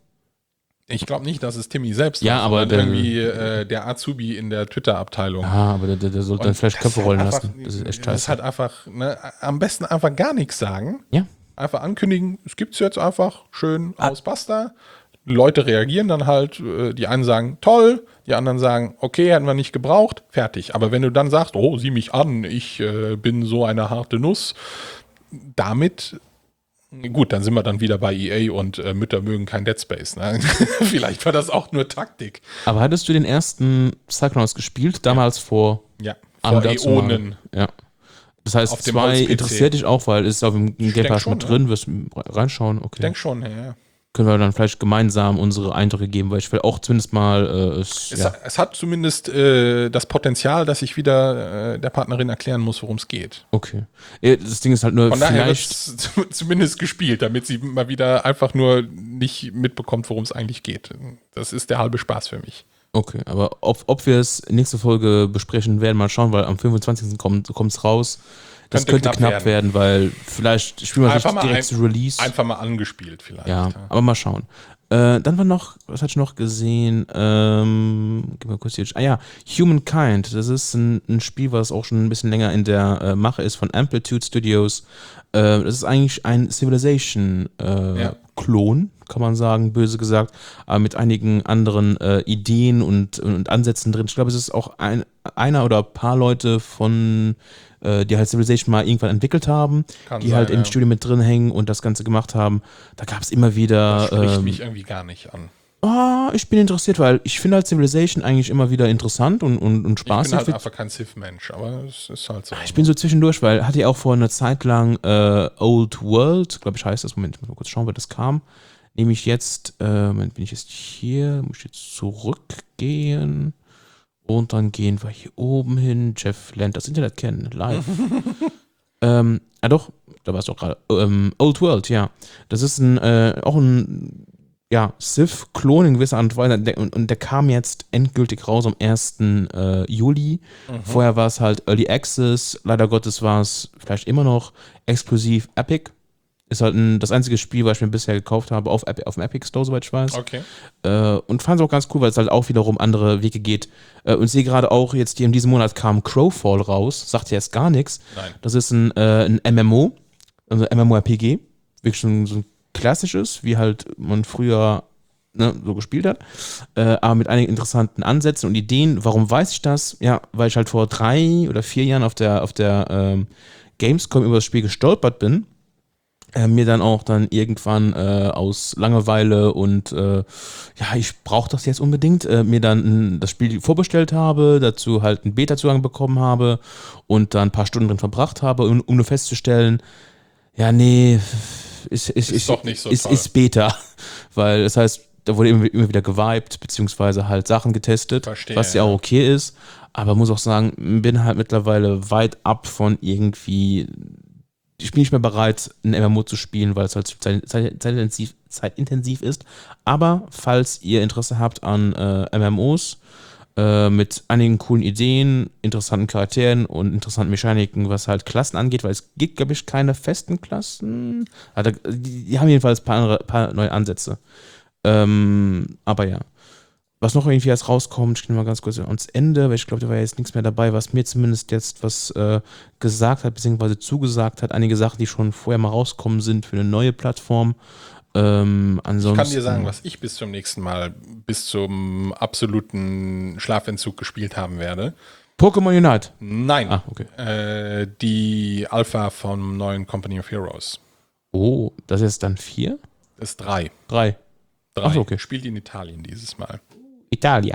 Ich glaube nicht, dass es Timmy selbst ja, war, aber der, irgendwie äh, der Azubi in der Twitter-Abteilung. Ja, aber der, der, der sollte dann vielleicht Köpfe rollen einfach, lassen. Das ist echt scheiße. Das ist halt einfach, ne, am besten einfach gar nichts sagen. Ja. Einfach ankündigen, es gibt es jetzt einfach, schön, ah. aus, basta. Leute reagieren dann halt, die einen sagen, toll, die anderen sagen, okay, hätten wir nicht gebraucht, fertig. Aber wenn du dann sagst, oh, sieh mich an, ich äh, bin so eine harte Nuss, damit... Gut, dann sind wir dann wieder bei E A und äh, Mütter mögen kein Dead Space. Ne? Vielleicht war das auch nur Taktik. Aber hattest du den ersten Psychonauts gespielt, damals ja. vor Ja, vor Äonen. Ja. Das heißt, auf zwei interessiert dich auch, weil es ist auf dem Game Pass mit drin, wirst du reinschauen. Okay. Ich denke schon, ja, ja. Können wir dann vielleicht gemeinsam unsere Eindrücke geben, weil ich will auch zumindest mal... Äh, es, es, ja. hat, es hat zumindest äh, das Potenzial, dass ich wieder äh, der Partnerin erklären muss, worum es geht. Okay. Das Ding ist halt nur Von daher vielleicht... wird zumindest gespielt, damit sie mal wieder einfach nur nicht mitbekommt, worum es eigentlich geht. Das ist der halbe Spaß für mich. Okay, aber ob, ob wir es nächste Folge besprechen werden, mal schauen, weil am fünfundzwanzigsten kommt es raus. Das könnte, könnte knapp, knapp werden. werden, weil vielleicht spielen wir nicht direkt zu Release. Einfach mal angespielt vielleicht. Ja, ja. aber mal schauen. Äh, dann war noch, was hatte ich noch gesehen? Ähm, gib mal kurz hier. Ah ja, Humankind. Das ist ein, ein Spiel, was auch schon ein bisschen länger in der äh, Mache ist von Amplitude Studios. Äh, das ist eigentlich ein Civilization-Klon, äh, ja. kann man sagen, böse gesagt, aber mit einigen anderen äh, Ideen und, und Ansätzen drin. Ich glaube, es ist auch ein, einer oder ein paar Leute von die halt Civilization mal irgendwann entwickelt haben, Kann die sein, halt im ja. Studio mit drin hängen und das Ganze gemacht haben. Da gab es immer wieder... Das spricht ähm, mich irgendwie gar nicht an. Oh, ich bin interessiert, weil ich finde halt Civilization eigentlich immer wieder interessant und, und, und spaßig. Ich bin halt einfach kein Civ-Mensch, aber es ist halt so. Ich bin so zwischendurch, weil hatte ja auch vor einer Zeit lang äh, Old World, glaube ich heißt das, Moment, ich muss mal kurz schauen, wer das kam. Nämlich jetzt, äh, Moment, bin ich jetzt hier, muss ich jetzt zurückgehen. Und dann gehen wir hier oben hin. Jeff lernt das Internet kennen, live. ähm, ah doch, da war es doch gerade. Ähm, Old World, ja. Das ist ein, äh, auch ein ja, Civ-Klon in gewisser Art und Weise. Der, und, und der kam jetzt endgültig raus am ersten Äh, Juli. Mhm. Vorher war es halt Early Access. Leider Gottes war es vielleicht immer noch exklusiv Epic. Ist halt ein, das einzige Spiel, was ich mir bisher gekauft habe, auf, auf dem Epic Store, soweit ich weiß. Okay. Äh, und fand es auch ganz cool, weil es halt auch wiederum andere Wege geht. Äh, und sehe gerade auch, jetzt hier in diesem Monat kam Crowfall raus, sagt ja jetzt gar nichts. Nein. Das ist ein, äh, ein M M O, also MMORPG. Wirklich schon so ein klassisches, wie halt man früher ne, so gespielt hat. Äh, aber mit einigen interessanten Ansätzen und Ideen. Warum weiß ich das? Ja, weil ich halt vor drei oder vier Jahren auf der, auf der ähm, Gamescom über das Spiel gestolpert bin. Äh, mir dann auch dann irgendwann äh, aus Langeweile und äh, ja, ich brauche das jetzt unbedingt, äh, mir dann ein, das Spiel vorbestellt habe, dazu halt einen Beta-Zugang bekommen habe und dann ein paar Stunden drin verbracht habe, um, um nur festzustellen, ja, nee, ist, ist, ist, ist doch nicht so ist, toll. ist Beta. weil das heißt, da wurde immer, immer wieder gewiped, beziehungsweise halt Sachen getestet, Verstehe, was ja auch okay ist, aber muss auch sagen, bin halt mittlerweile weit ab von irgendwie, ich bin nicht mehr bereit, ein M M O zu spielen, weil es halt zeit, zeit, zeitintensiv, zeitintensiv ist, aber falls ihr Interesse habt an äh, M M Os, äh, mit einigen coolen Ideen, interessanten Charakteren und interessanten Mechaniken, was halt Klassen angeht, weil es gibt, glaube ich, keine festen Klassen, also, die, die haben jedenfalls ein paar, andere, paar neue Ansätze. Ähm, aber ja. Was noch irgendwie erst rauskommt, ich gehe mal ganz kurz ans Ende, weil ich glaube, da war jetzt nichts mehr dabei, was mir zumindest jetzt was äh, gesagt hat, beziehungsweise zugesagt hat. Einige Sachen, die schon vorher mal rauskommen sind für eine neue Plattform. Ähm, ansonsten, ich kann dir sagen, was ich bis zum nächsten Mal, bis zum absoluten Schlafentzug gespielt haben werde. Pokémon Unite. Nein. Ah, okay. Äh, die Alpha vom neuen Company of Heroes. Oh, das ist jetzt dann vier? Das ist drei. Drei. Drei. Ach so, okay. Spielt in Italien dieses Mal. Italia.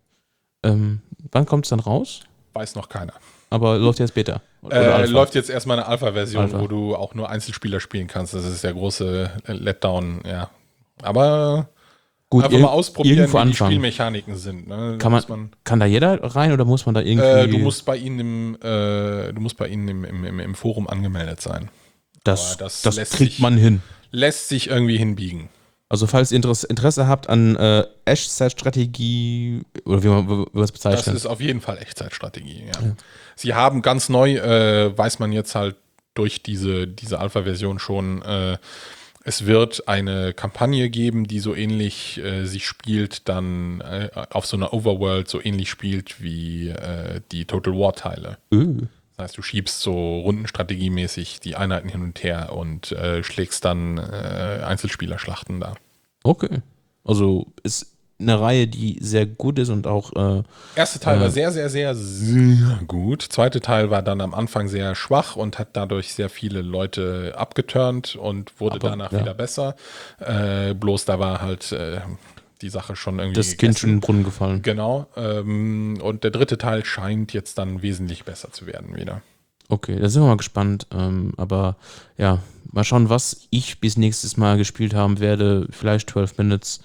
Ähm, wann kommt es dann raus? Weiß noch keiner. Aber läuft jetzt Beta? Äh, läuft jetzt erstmal eine Alpha-Version, Alpha. wo du auch nur Einzelspieler spielen kannst. Das ist der große Letdown, ja. Aber Gut, einfach mal ausprobieren, irgendwo wie die anfangen. Spielmechaniken sind. Ne? Da Kann, man, muss man, kann da jeder rein oder muss man da irgendwie... äh, du musst bei ihnen im, äh, du musst bei ihnen im, im, im, im Forum angemeldet sein. das, aber das das lässt kriegt sich- man hin. Lässt sich irgendwie hinbiegen. Also falls ihr Interesse, Interesse habt an äh, Echtzeitstrategie oder wie man, wie man es Das bezeichnet. ist auf jeden Fall Echtzeitstrategie. Ja. Ja. Sie haben ganz neu, äh, weiß man jetzt halt durch diese, diese Alpha-Version schon, äh, es wird eine Kampagne geben, die so ähnlich äh, sich spielt, dann äh, auf so einer Overworld so ähnlich spielt wie äh, die Total War-Teile. Öh. Das heißt, du schiebst so rundenstrategiemäßig die Einheiten hin und her und äh, schlägst dann äh, Einzelspielerschlachten da. Okay. Also ist eine Reihe, die sehr gut ist und auch äh, Erste Teil Äh. war sehr, sehr, sehr, sehr gut. Zweite Teil war dann am Anfang sehr schwach und hat dadurch sehr viele Leute abgeturnt und wurde Aber, danach ja. wieder besser. Äh, bloß da war halt äh, die Sache schon irgendwie das Kind schon in den Brunnen gefallen. Genau. Ähm, und der dritte Teil scheint jetzt dann wesentlich besser zu werden wieder. Okay, da sind wir mal gespannt. Ähm, aber ja, mal schauen, was ich bis nächstes Mal gespielt haben werde. Vielleicht zwölf Minutes.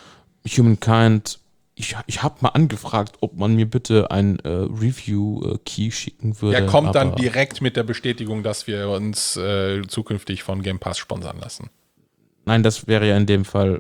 Humankind. Ich, ich habe mal angefragt, ob man mir bitte ein äh, Review-Key schicken würde. Der kommt dann aber direkt mit der Bestätigung, dass wir uns äh, zukünftig von Game Pass sponsern lassen. Nein, das wäre ja in dem Fall.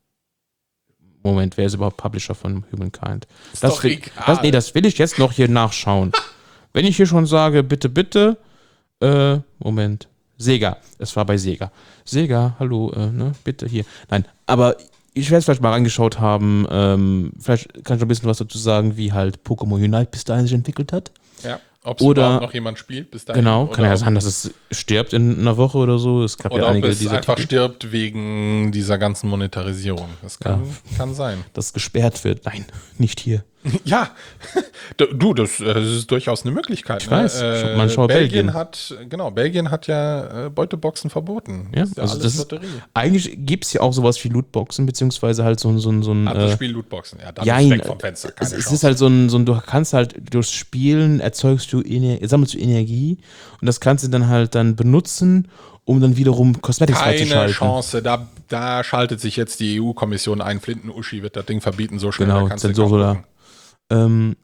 Moment, wer ist überhaupt Publisher von Humankind? Ist Das doch will, egal. das, nee, das will ich jetzt noch hier nachschauen. Wenn ich hier schon sage, bitte, bitte, äh, Moment, Sega, es war bei Sega. Sega, hallo, äh, ne, bitte hier. Nein, aber ich werde es vielleicht mal angeschaut haben, ähm, vielleicht kann ich noch ein bisschen was dazu sagen, wie halt Pokémon Unite bis dahin sich entwickelt hat. Ja. Ob es Oder- überhaupt noch jemand spielt bis dahin. Genau, kann oder ja ob- sein, dass es stirbt in einer Woche oder so. Es gab Oder ja ob einige es dieser einfach Titel, stirbt wegen dieser ganzen Monetarisierung. Das kann, kann sein. dass gesperrt wird. Nein, nicht hier. Ja, du, das, äh, das ist durchaus eine Möglichkeit. Ich ne? weiß, Äh, man schaut Belgien Belgien. hat, genau, Belgien hat ja äh, Beuteboxen verboten. Ja, ist ja also alles das ist, Lotterie. eigentlich gibt es ja auch sowas wie Lootboxen, beziehungsweise halt so, so, so ein. Hat das Äh, Spiel Lootboxen, ja, dann ja, ist weg vom Fenster. Keine es, es Chance. ist halt so ein, so ein, du kannst halt durchs Spielen erzeugst du, Ener sammelst du Energie und das kannst du dann halt dann benutzen, um dann wiederum Cosmetics Keine freizuschalten. Chance, da, da schaltet sich jetzt die E U-Kommission ein. Flinten-Uschi wird das Ding verbieten, so schnell Genau, da kannst du Zensur kaum da. gucken. Ähm,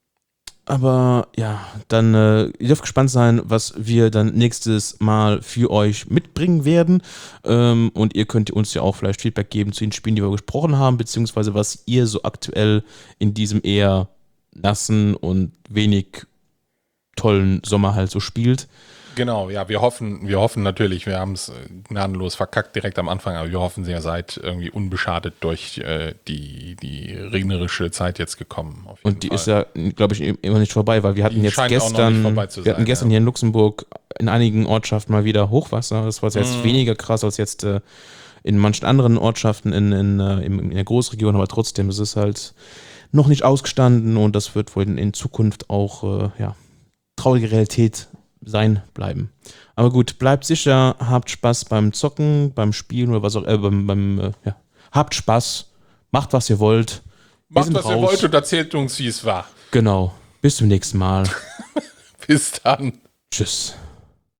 aber ja, dann äh, ihr dürft gespannt sein, was wir dann nächstes Mal für euch mitbringen werden. Ähm, und ihr könnt uns ja auch vielleicht Feedback geben zu den Spielen, die wir gesprochen haben, beziehungsweise was ihr so aktuell in diesem eher nassen und wenig tollen Sommer halt so spielt. Genau, ja, wir hoffen, wir hoffen natürlich, wir haben es gnadenlos verkackt direkt am Anfang, aber wir hoffen, ihr seid irgendwie unbeschadet durch äh, die, die regnerische Zeit jetzt gekommen. Auf jeden Und die Fall. ist ja, glaube ich, immer nicht vorbei, weil wir hatten Die jetzt scheint auch noch nicht gestern, vorbei zu wir hatten sein, gestern ja. hier in Luxemburg in einigen Ortschaften mal wieder Hochwasser. Das war jetzt Mhm. weniger krass als jetzt äh, in manchen anderen Ortschaften in, in, äh, in, in der Großregion, aber trotzdem, es ist halt noch nicht ausgestanden und das wird wohl in, in Zukunft auch äh, ja, traurige Realität sein bleiben. Aber gut, bleibt sicher, habt Spaß beim Zocken, beim Spielen oder was auch äh, beim, beim äh, ja. Habt Spaß, macht was ihr wollt. Wir Macht, sind was ihr raus. wollt und erzählt uns, wie es war. Genau. Bis zum nächsten Mal. Bis dann. Tschüss.